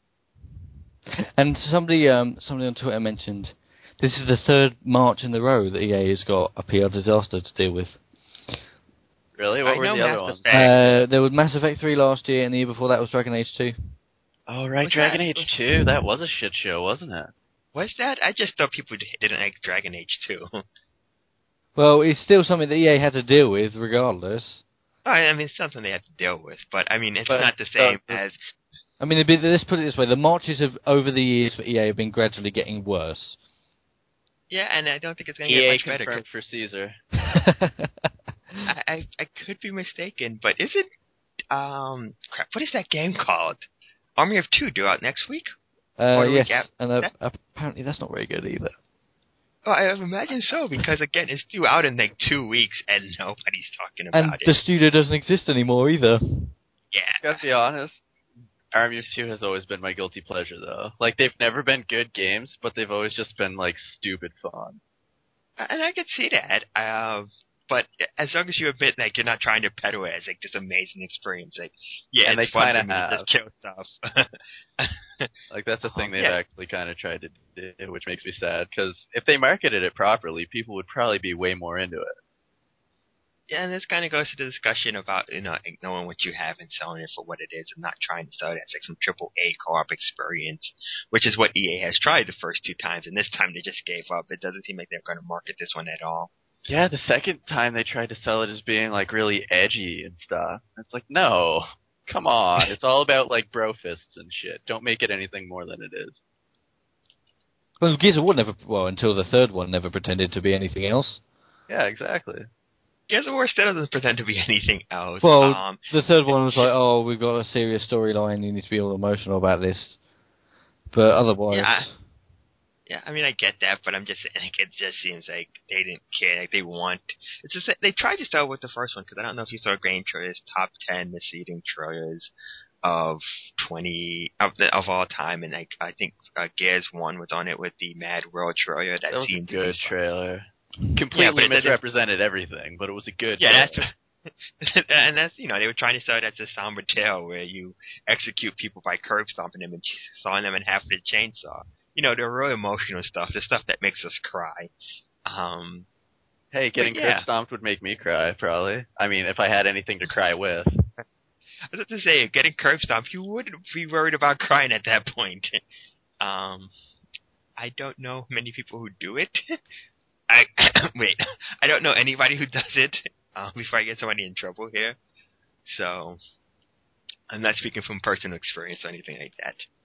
us. And somebody, um, somebody on Twitter mentioned this is the third March in the row that E A has got a P R disaster to deal with. Really? What I were the Mass other ones? Uh, there was Mass Effect three last year, and the year before that was Dragon Age two. Oh, right, was Dragon that? Age two. That was a shit show, wasn't it? Was that? I just thought people didn't like Dragon Age two. Well, it's still something that E A had to deal with, regardless. I mean, it's something they have to deal with, but I mean, it's but, not the same uh, as. I mean, let's put it this way: the marches have over the years for E A have been gradually getting worse. Yeah, and I don't think it's going to E A get much better. confirmed for Caesar. I, I I could be mistaken, but is it um crap? What is that game called? Army of Two due out next week? Uh, Or the yes, week after? and uh, That- apparently that's not very good either. Oh, I imagine so, because again, it's due out in like two weeks, and nobody's talking about And it. the studio doesn't exist anymore either. Yeah, Gotta be honest, Army of Two has always been my guilty pleasure, though. Like, they've never been good games, but they've always just been, like, stupid fun. and I could see that. Uh, but as long as you admit like you're not trying to peddle it as like this amazing experience, like yeah, And it's they fun kinda for me to have. just kill stuff. Like, that's a thing they've Yeah. actually kind of tried to do, which makes me sad, because if they marketed it properly, people would probably be way more into it. Yeah, and this kind of goes to the discussion about, you know, like knowing what you have and selling it for what it is and not trying to sell it as like some triple A co-op experience, which is what E A has tried the first two times, and this time they just gave up. It doesn't seem like they're going to market this one at all. Yeah, the second time they tried to sell it as being, like, really edgy and stuff. It's like, no, come on. It's all about, like, bro fists and shit. Don't make it anything more than it is. Well, Gears of War never, well, until the third one, never pretended to be anything else. Yeah, exactly. Gears of War still doesn't pretend to be anything else. Well, um, the third one was like, oh, we've got a serious storyline, you need to be all emotional about this. But otherwise... Yeah. Yeah, I mean, I get that, but I'm just saying, like, it just seems like they didn't care. Like, they want... It's just that they tried to start with the first one, because I don't know if you saw Game Trailers, top ten the seeding trailers of twenty... of the, of all time, and, like, I think uh, Gears one was on it with the Mad World trailer. That, that was seemed a good trailer. Completely yeah, but misrepresented everything, but it was a good yeah, trailer. That's... and that's, you know, they were trying to sell it as a somber tale where you execute people by curb stomping them and sawing them in half with a chainsaw. You know, the real emotional stuff, the stuff that makes us cry. Um, hey, getting yeah. curb stomped would make me cry, probably. I mean, if I had anything to cry with. I was about to say, getting curb stomped, you wouldn't be worried about crying at that point. um, I don't know many people who do it. I wait, I don't know anybody who does it. Uh, before I get somebody in trouble here, so I'm not speaking from personal experience or anything like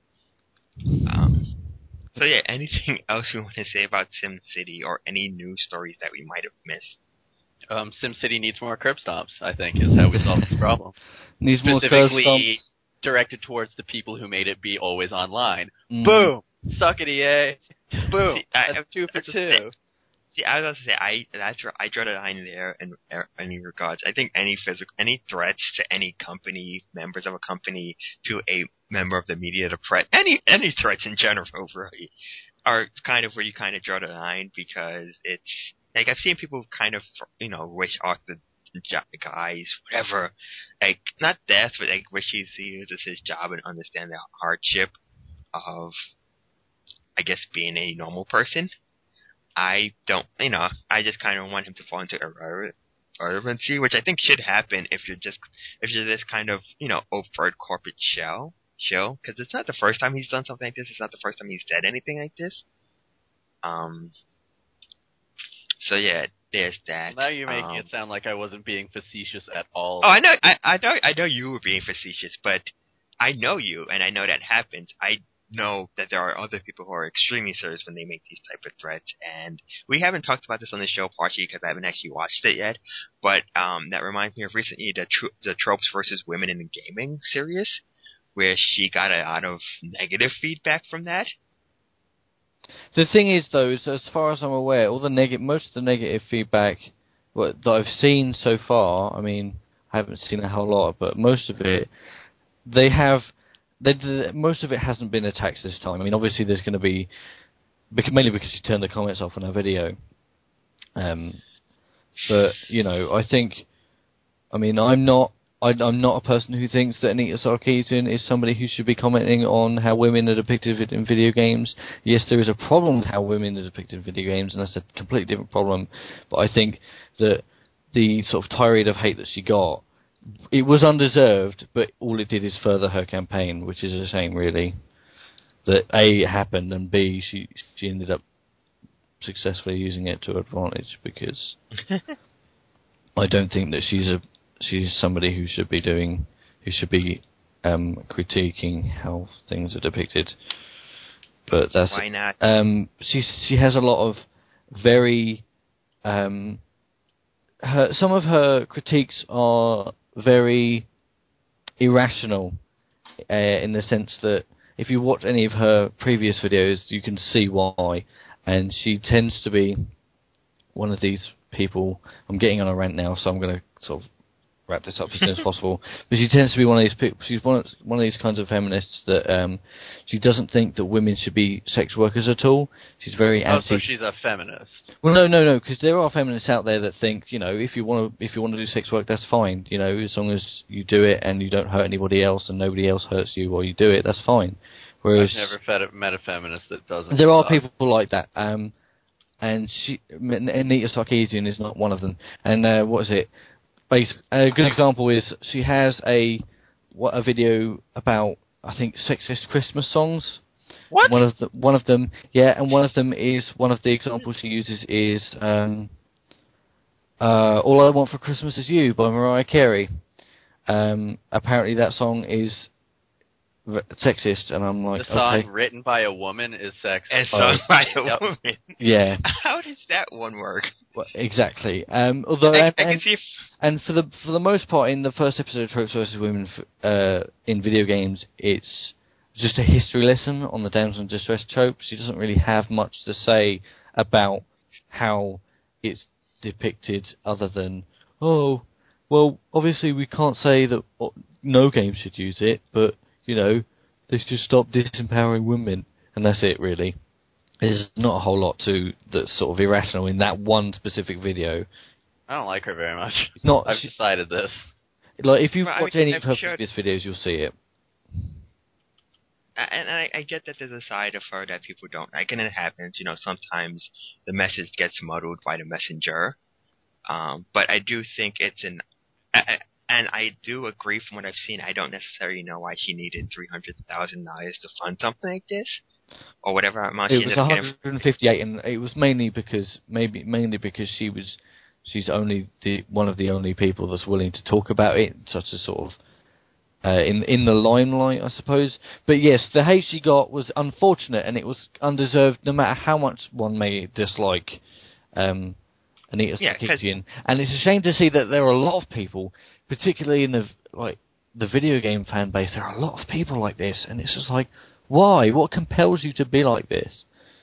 that. Um, so yeah, anything else you want to say about SimCity or any news stories that we might have missed? Um, SimCity needs more curb stomps, I think, is how we solve this problem. Needs more curb Specifically stomps. directed towards the people who made it be always online. Mm. Boom! Suck it, E A. Boom! See, I, That's two for that's two. See, I was about to say, I that's where I draw the line there in, in any regards. I think any physical, any threats to any company, members of a company, to a member of the media, to press, any any threats in general, really, are kind of where you kind of draw the line, because it's like I've seen people kind of, you know, wish off the, the guys, whatever, like not death, but like wish he uses his job and understand the hardship of, I guess, being a normal person. I don't, you know, I just kind of want him to fall into irrelevancy, which I think should happen if you're just, if you're this kind of, you know, overt corporate shell, show, because it's not the first time he's done something like this. It's not the first time he's said anything like this. Um. So yeah, there's that. Well, now you're making um, it sound like I wasn't being facetious at all. Oh, I know, I, I know, I know you were being facetious, but I know you, and I know that happens. I know that there are other people who are extremely serious when they make these type of threats, and we haven't talked about this on the show partially because I haven't actually watched it yet, but um, that reminds me of recently the, tro- the Tropes versus Women in Gaming series, where she got a lot of negative feedback from that. The thing is, though, is as far as I'm aware, all the neg- most of the negative feedback what, that I've seen so far, I mean, I haven't seen a whole lot, but most of it, they have... They, the, most of it hasn't been attacks this time. I mean, obviously there's going to be, because, mainly because you turned the comments off on our video. Um, but you know, I think, I mean, I'm not, I, I'm not a person who thinks that Anita Sarkeesian is somebody who should be commenting on how women are depicted in video games. Yes, there is a problem with how women are depicted in video games, and that's a completely different problem. But I think that the sort of tirade of hate that she got, it was undeserved, but all it did is further her campaign, which is a shame, really. That A, it happened, and B, she she ended up successfully using it to advantage, because I don't think that she's a she's somebody who should be doing who should be um, critiquing how things are depicted. But that's Why not? Um, she she has a lot of very um, her some of her critiques are very irrational, uh, in the sense that if you watch any of her previous videos, you can see why. And she tends to be one of these people. I'm getting on a rant now, so I'm going to sort of wrap this up as soon as possible. But she tends to be one of these people. She's one of, one of these kinds of feminists that um, she doesn't think that women should be sex workers at all. She's very oh, anti. so she's a feminist. Well, no, no, no, because there are feminists out there that think, you know, if you want to, if you want to do sex work, that's fine. You know, as long as you do it and you don't hurt anybody else and nobody else hurts you while you do it, that's fine. Whereas I've never fed a, met a feminist that doesn't. there are suck. people like that, um, and she, Anita Sarkeesian is not one of them. And uh, what is it? Base, a good example is she has a what a video about, I think, sexist Christmas songs. What? One of the, one of them, yeah, and one of them is one of the examples she uses is um, uh, "All I Want for Christmas Is You" by Mariah Carey. Um, apparently, that song is v- sexist, and I'm like, the song okay. written by a woman is sexist. And sung Oh. by a Yep. woman. Yeah, How does that one work? well, exactly. Um, although, I, and, I can and, see if and for the for the most part, in the first episode of Tropes versus Women, uh, in video games, it's just a history lesson on the damsel in distress trope. She doesn't really have much to say about how it's depicted other than, oh, well, obviously we can't say that no game should use it, but, you know, they should stop disempowering women. And that's it, really. There's not a whole lot to that's sort of irrational in that one specific video. I don't like her very much. It's not, I've she, decided this. Like, if you well, watch I mean, any of her sure. previous videos, you'll see it. And I, I get that there's a side of her that people don't like, and it happens. You know, sometimes the message gets muddled by the messenger. Um, but I do think it's an, I, I- and I do agree from what I've seen. I don't necessarily know why she needed three hundred thousand dollars to fund something like this, or whatever amount she It was ended up getting. one hundred fifty-eight, and it was mainly because maybe mainly because she was she's only the one of the only people that's willing to talk about it, such as sort of uh, in in the limelight, I suppose. But yes, the hate she got was unfortunate, and it was undeserved, no matter how much one may dislike um, Anita Yeah, Sarkeesian. And it's a shame to see that there are a lot of people, particularly in the like the video game fan base, there are a lot of people like this, and it's just like, why? What compels you to be like this?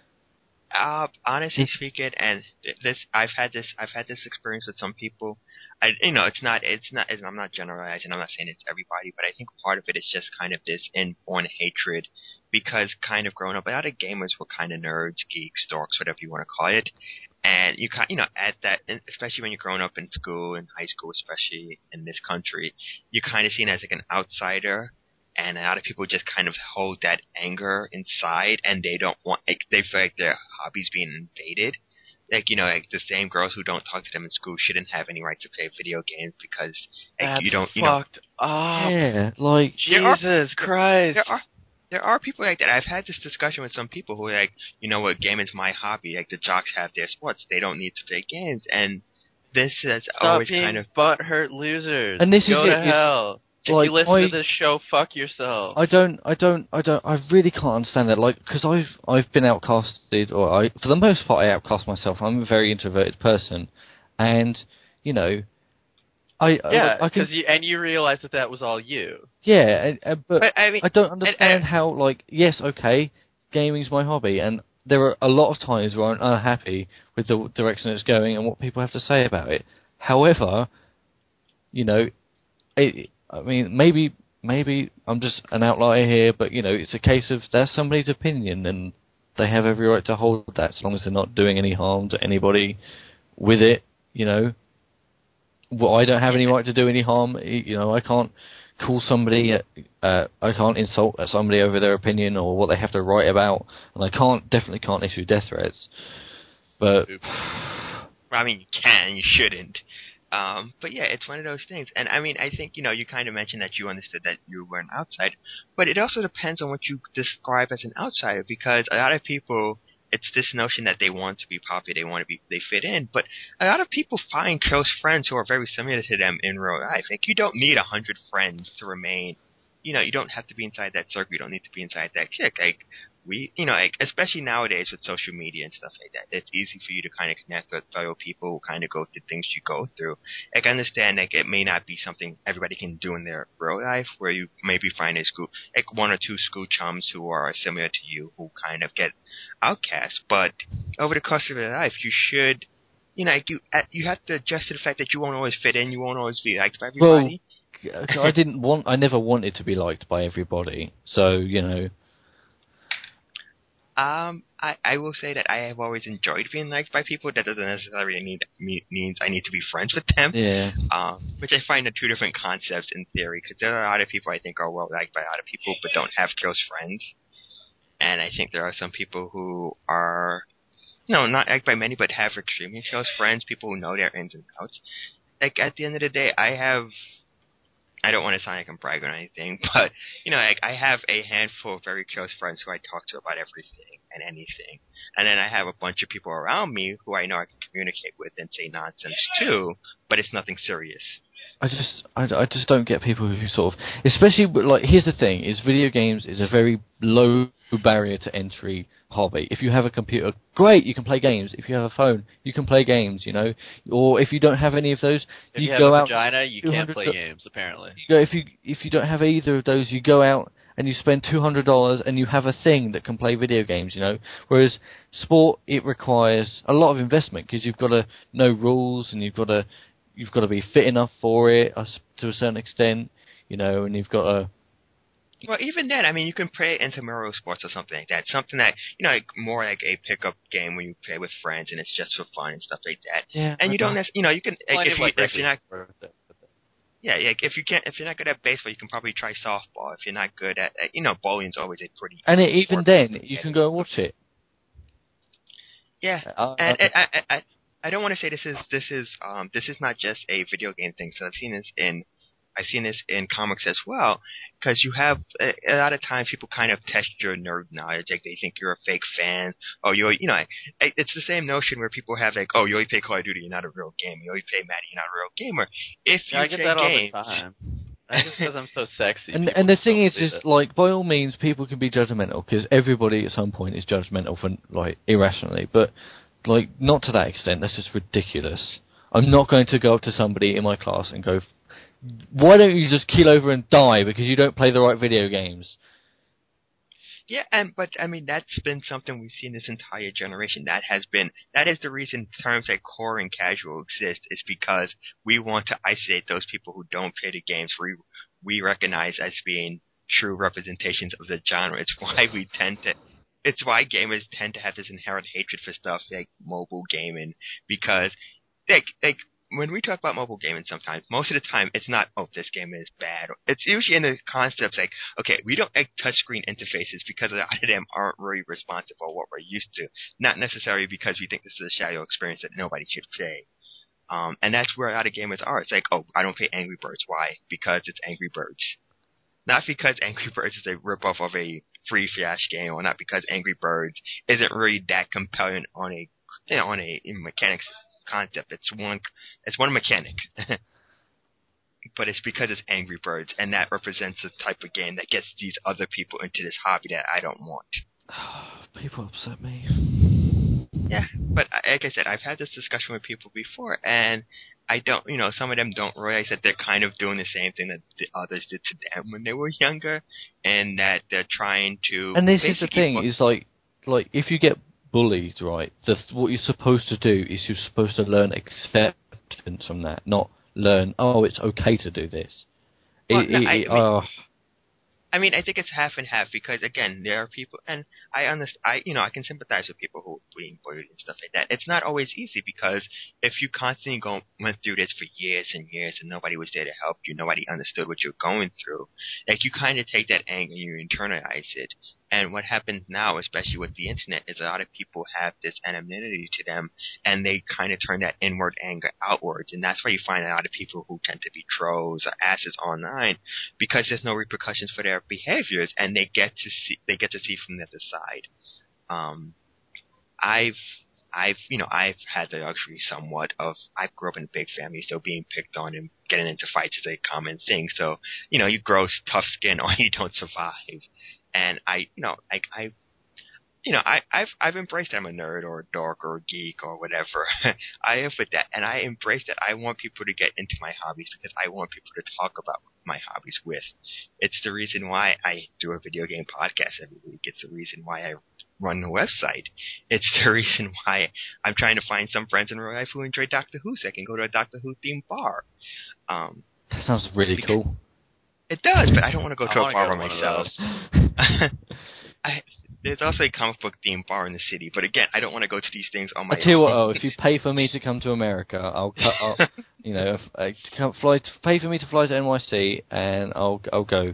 Uh, honestly speaking, and this, I've had this, I've had this experience with some people. I, you know, it's not, it's not, it's, I'm not generalizing. I'm not saying it's everybody, but I think part of it is just kind of this inborn hatred, because kind of growing up, a lot of gamers were kind of nerds, geeks, dorks, whatever you want to call it, and you kind, you know, at that, especially when you're growing up in school, in high school, especially in this country, you're kind of seen as like an outsider. And a lot of people just kind of hold that anger inside, and they don't want, like, they feel like their hobby's being invaded. Like, you know, like the same girls who don't talk to them in school shouldn't have any right to play video games because like, That's you don't, you know. fucked up. Yeah, like Jesus are, Christ. There are there are people like that. I've had this discussion with some people who are like, you know what, game is my hobby. Like the jocks have their sports, they don't need to play games, and this is Stop always being kind of butthurt losers. And this Go is to it, hell. If like, you listen I- to this show, fuck yourself. I don't, I don't, I don't, I really can't understand that. Like, because I've, I've been outcasted, or I, for the most part, I outcast myself. I'm a very introverted person, and you know, I, yeah, I, I can, cause you, and you realize that that was all you. yeah, uh, but, But I mean, I don't understand and- and- how, like, yes, okay, gaming's my hobby, and there are a lot of times where I'm unhappy with the direction it's going and what people have to say about it. However, you know, it, I mean, maybe. Maybe I'm just an outlier here, but, you know, it's a case of that's somebody's opinion, and they have every right to hold that, as long as they're not doing any harm to anybody with it, you know. Well, I don't have any right to do any harm, you know, I can't call somebody, uh, I can't insult somebody over their opinion or what they have to write about, and I can't, definitely can't issue death threats. But... I mean, you can, you shouldn't. Um, but yeah, it's one of those things. And I mean, I think, you know, you kind of mentioned that you understood that you were an outsider, but it also depends on what you describe as an outsider, because a lot of people, it's this notion that they want to be popular, they want to be, they fit in, but a lot of people find close friends who are very similar to them in real life. Like, you don't need a hundred friends to remain, you know, you don't have to be inside that circle, you don't need to be inside that clique. Like, we, you know, like, especially nowadays with social media and stuff like that, it's easy for you to kind of connect with fellow people who kind of go through things you go through. Like, I understand, like, it may not be something everybody can do in their real life, where you maybe find a school, like, one or two school chums who are similar to you, who kind of get outcast. But over the course of your life, you should, you know, like, you you have to adjust to the fact that you won't always fit in, you won't always be liked by everybody. Well, I didn't want, I never wanted to be liked by everybody, so, you know. Um, I, I will say that I have always enjoyed being liked by people. That doesn't necessarily need me, means I need to be friends with them. Yeah. Um, which I find are two different concepts in theory, because there are a lot of people I think are well liked by a lot of people, but don't have close friends. And I think there are some people who are, no, not liked by many, but have extremely close friends, people who know their ins and outs. Like, at the end of the day, I have, I don't want to sound like I'm bragging or anything, but, you know, like, I have a handful of very close friends who I talk to about everything and anything. And then I have a bunch of people around me who I know I can communicate with and say nonsense to, but it's nothing serious. I just, I, I just don't get people who sort of, especially, like, here's the thing, is video games is a very low barrier to entry hobby. If you have a computer, great, you can play games. If you have a phone, you can play games, you know. Or if you don't have any of those, if you, you go have a out. vagina, you can't play do- games, apparently. You go, if you if you don't have either of those, you go out and you spend two hundred dollars and you have a thing that can play video games, you know. Whereas sport, it requires a lot of investment because you've got to know rules and you've got to you've got to be fit enough for it uh, to a certain extent, you know, and you've got to. Well, even then, I mean, you can play intramural sports or something like that. Something that, you know, like more like a pickup game when you play with friends and it's just for fun and stuff like that. Yeah, and you don't, necessarily, you know, you can like, if you like if you're not, rugby. yeah, like if you can't, if you're not good at baseball, you can probably try softball. If you're not good at, you know, bowling's always a pretty. And it, even then, you can go and watch it. Yeah, uh, and, and I, I, I don't want to say this is this is um this is not just a video game thing. So I've seen this in. I've seen this in comics as well, because you have a, a lot of times people kind of test your nerd knowledge, like they think you're a fake fan, or you, you know, it's the same notion where people have like, oh, you only play Call of Duty, you're not a real gamer. You only play Madden, you're not a real gamer. If you yeah, I get play that games, all the time. I guess because I'm so sexy. And people and the just thing don't is, believe is it. like by all means, people can be judgmental because everybody at some point is judgmental for like irrationally, but like not to that extent. That's just ridiculous. I'm not going to go up to somebody in my class and go, why don't you just keel over and die because you don't play the right video games? Yeah, and but I mean that's been something we've seen this entire generation. That has been that is the reason terms like core and casual exist, is because we want to isolate those people who don't play the games we we recognize as being true representations of the genre. It's why we tend to it's why gamers tend to have this inherent hatred for stuff like mobile gaming, because like like when we talk about mobile gaming sometimes, most of the time it's not, oh, this game is bad. It's usually in the concepts like, okay, we don't like touchscreen interfaces because a lot of them aren't really responsive for what we're used to. Not necessarily because we think this is a shallow experience that nobody should play. Um, and that's where a lot of gamers are. It's like, oh, I don't play Angry Birds. Why? Because it's Angry Birds. Not because Angry Birds is a ripoff of a free Flash game, or not because Angry Birds isn't really that compelling on a, you know, on a in mechanics concept. It's one it's one mechanic. But it's because it's Angry Birds, and that represents the type of game that gets these other people into this hobby that I don't want. People upset me. Yeah, but like I said, I've had this discussion with people before, and I don't, you know, some of them don't realize that they're kind of doing the same thing that the others did to them when they were younger, and that they're trying to. And this is the thing: book- is like, like if you get bullied, right? That's what you're supposed to do. Is you're supposed to learn acceptance from that, not learn. Oh, it's okay to do this. Well, it, no, it, I, it, I mean, oh. I mean, I think it's half and half because again, there are people, and I understand. I, you know, I can sympathize with people who are being bullied and stuff like that. It's not always easy because if you constantly go went through this for years and years and nobody was there to help you, nobody understood what you're going through, like you kind of take that anger and you internalize it. And what happens now, especially with the internet, is a lot of people have this anonymity to them, and they kind of turn that inward anger outwards. And that's why you find a lot of people who tend to be trolls or asses online, because there's no repercussions for their behaviors, and they get to see they get to see from the other side. Um, I've I've you know I've had the luxury somewhat of I grew up in a big family, so being picked on and getting into fights is a common thing. So you know you grow tough skin or you don't survive. And I, you know, like I, you know, I, I've I've embraced that I'm a nerd or a dork or a geek or whatever. I am with that, and I embrace that. I want people to get into my hobbies because I want people to talk about my hobbies with. It's the reason why I do a video game podcast every week. It's the reason why I run the website. It's the reason why I'm trying to find some friends in real life who enjoy Doctor Who, so I can go to a Doctor Who themed bar. Um, that sounds really cool. It does, but I don't want to go to I a bar go by to myself. I, there's also a comic book themed bar in the city, but again, I don't want to go to these things on my I tell you own. what, oh, if you pay for me to come to America, I'll, cut, I'll you know, if, uh, to come, fly, to, pay for me to fly to N Y C, and I'll, I'll go.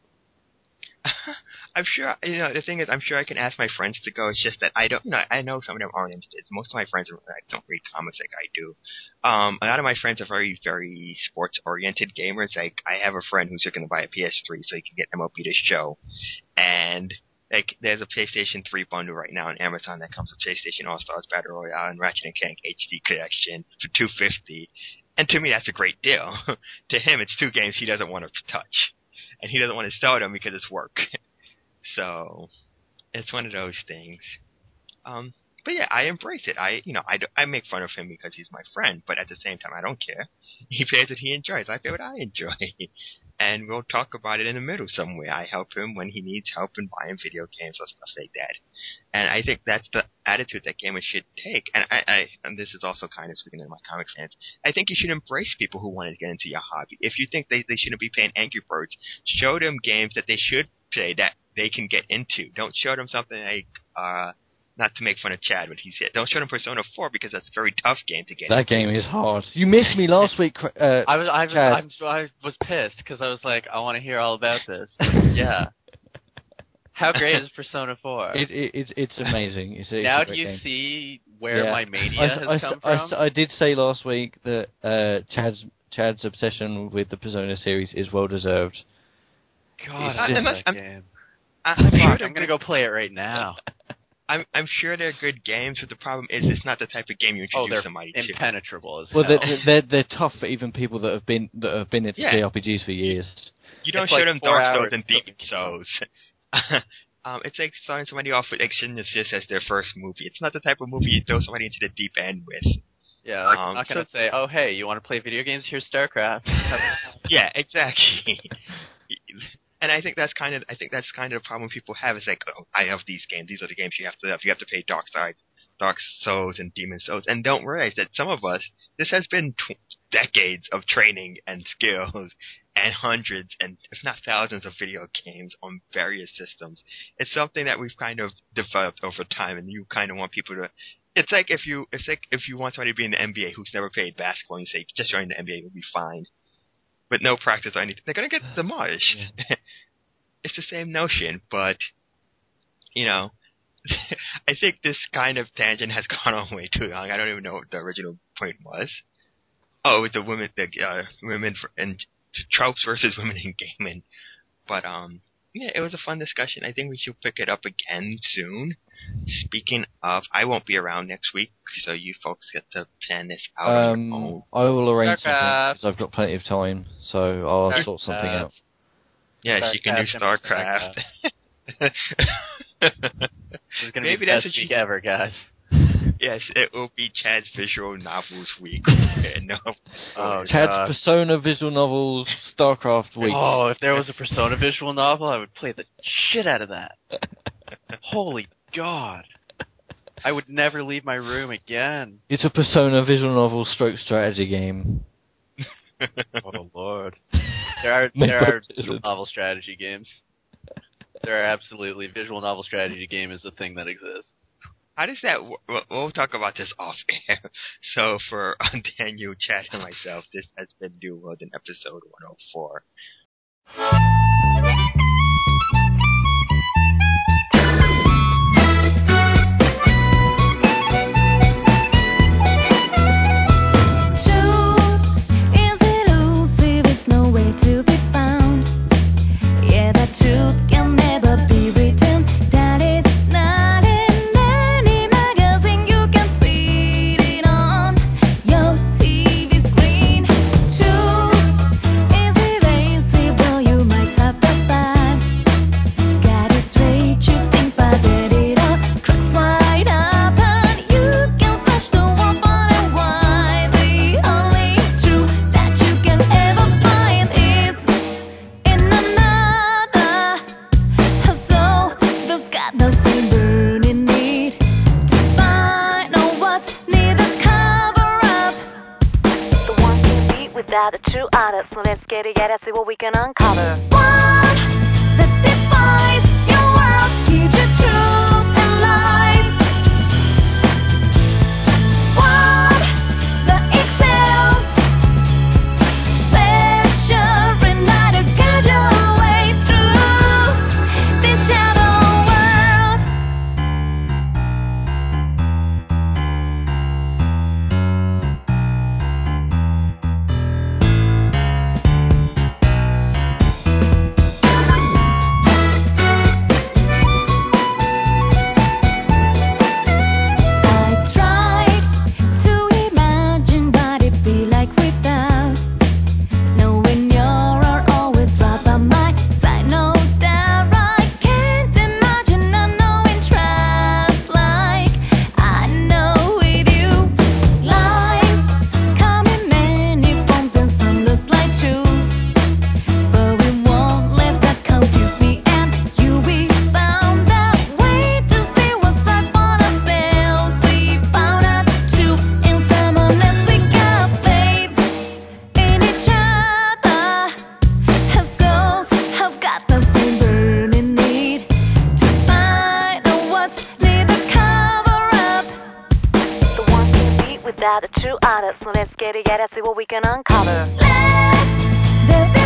I'm sure, you know, the thing is, I'm sure I can ask my friends to go. It's just that I don't, you know, I know some of them aren't interested. Most of my friends are, like, don't read comics like I do. Um, a lot of my friends are very, very sports-oriented gamers. Like, I have a friend who's looking to buy a P S three so he can get M L B The Show. And, like, there's a PlayStation three bundle right now on Amazon that comes with PlayStation All-Stars Battle Royale and Ratchet and Clank H D Collection for two hundred fifty dollars. And to me, that's a great deal. To him, it's two games he doesn't want to touch. And he doesn't want to sell them because it's work. So, it's one of those things. Um, but yeah, I embrace it. I, you know, I, I make fun of him because he's my friend, but at the same time, I don't care. He plays what he enjoys. I play what I enjoy. and we'll talk about it in the middle somewhere. I help him when he needs help in buying video games or stuff like that. And I think that's the attitude that gamers should take. And I, I and this is also kind of speaking to my comic fans. I think you should embrace people who want to get into your hobby. If you think they, they shouldn't be playing Angry Birds, show them games that they should play that they can get into. Don't show them something like, uh, not to make fun of Chad, but he said, don't show them Persona four because that's a very tough game to get that into. game is hard. You missed me last week, uh, I was I was Chad. I'm, I was pissed because I was like, I want to hear all about this. Yeah. How great is Persona four? It, it, it's it's amazing. It's, it's now a do great you game. see where Yeah. my mania I, has I, come I, from? I, I did say last week that uh, Chad's Chad's obsession with the Persona series is well deserved. God, It's I just- love that I'm- game. I, I'm, sure Fuck, they're I'm gonna good, go play it right now. I'm, I'm sure they're good games, but the problem is it's not the type of game you Oh, introduce they're somebody to. impenetrable as Well, hell. they're, they're they're tough for even people that have been that have been into Yeah. J R P Gs for years. You don't It's show like them four Dark Souls hours and till Deep you Souls. um, it's like starting somebody off with Exynos as their first movie. It's not the type of movie you throw somebody into the deep end with. Yeah, like, Um, I'm not gonna so- say, oh hey, you want to play video games? Here's StarCraft. Yeah, exactly. And I think that's kind of I think that's kind of the problem people have. Is like, oh, I have these games. These are the games you have to have. You have to play Dark Side, Dark Souls, and Demon Souls, and don't realize that some of us, this has been tw- decades of training and skills, and hundreds and if not thousands of video games on various systems. It's something that we've kind of developed over time, and you kind of want people to. It's like if you it's like if you want somebody to be in the N B A who's never played basketball, and you say just join the N B A, you'll be fine. With no practice or anything, they're gonna get demolished. Yeah. It's the same notion, but you know, I think this kind of tangent has gone on way too long. I don't even know what the original point was. Oh, with the women, the uh, women for, and tropes versus women in gaming. But um, yeah, it was a fun discussion. I think we should pick it up again soon. Speaking of, I won't be around next week, so you folks get to plan this out on Um, your own. I will arrange something StarCraft. because I've got plenty of time, so I'll Starcraft. sort something out. Yes, you can do StarCraft. StarCraft. This is gonna Maybe be the that's best what you- week ever, guys. Yes, it will be Chad's visual novels week. no, Oh, Chad's God. Persona visual novels, StarCraft week. Oh, if there was a Persona visual novel, I would play the shit out of that. Holy God. I would never leave my room again. It's a Persona visual novel stroke strategy game. Oh, Lord. There are Make there are up visual decisions. novel strategy games. There are absolutely visual novel strategy game is a thing that exists. How does that work? We'll, we'll talk about this off air. So for uh, Daniel, Chad, and myself, this has been New World in episode one oh four. Truth is elusive, it's nowhere to be found. Yeah, the truth can never be written. That it's not in any magazine. You can see it on your T V screen. Truth is evasive, though you might have the back. Got it straight, you think, but then it all cracks right up, and you can flash the one and why the only truth that you can ever find is in another. So there's got nothing burning need to find out what's need to cover up. The one can beat without the true honor. So let's get it, yeah, let's see what we can uncover. One that defies your world, keeps your truth alive. One that excels, pleasure and light to guide your way through this shadow world. about the true honest. So let's get it, yeah, let's see what we can uncover. Let there be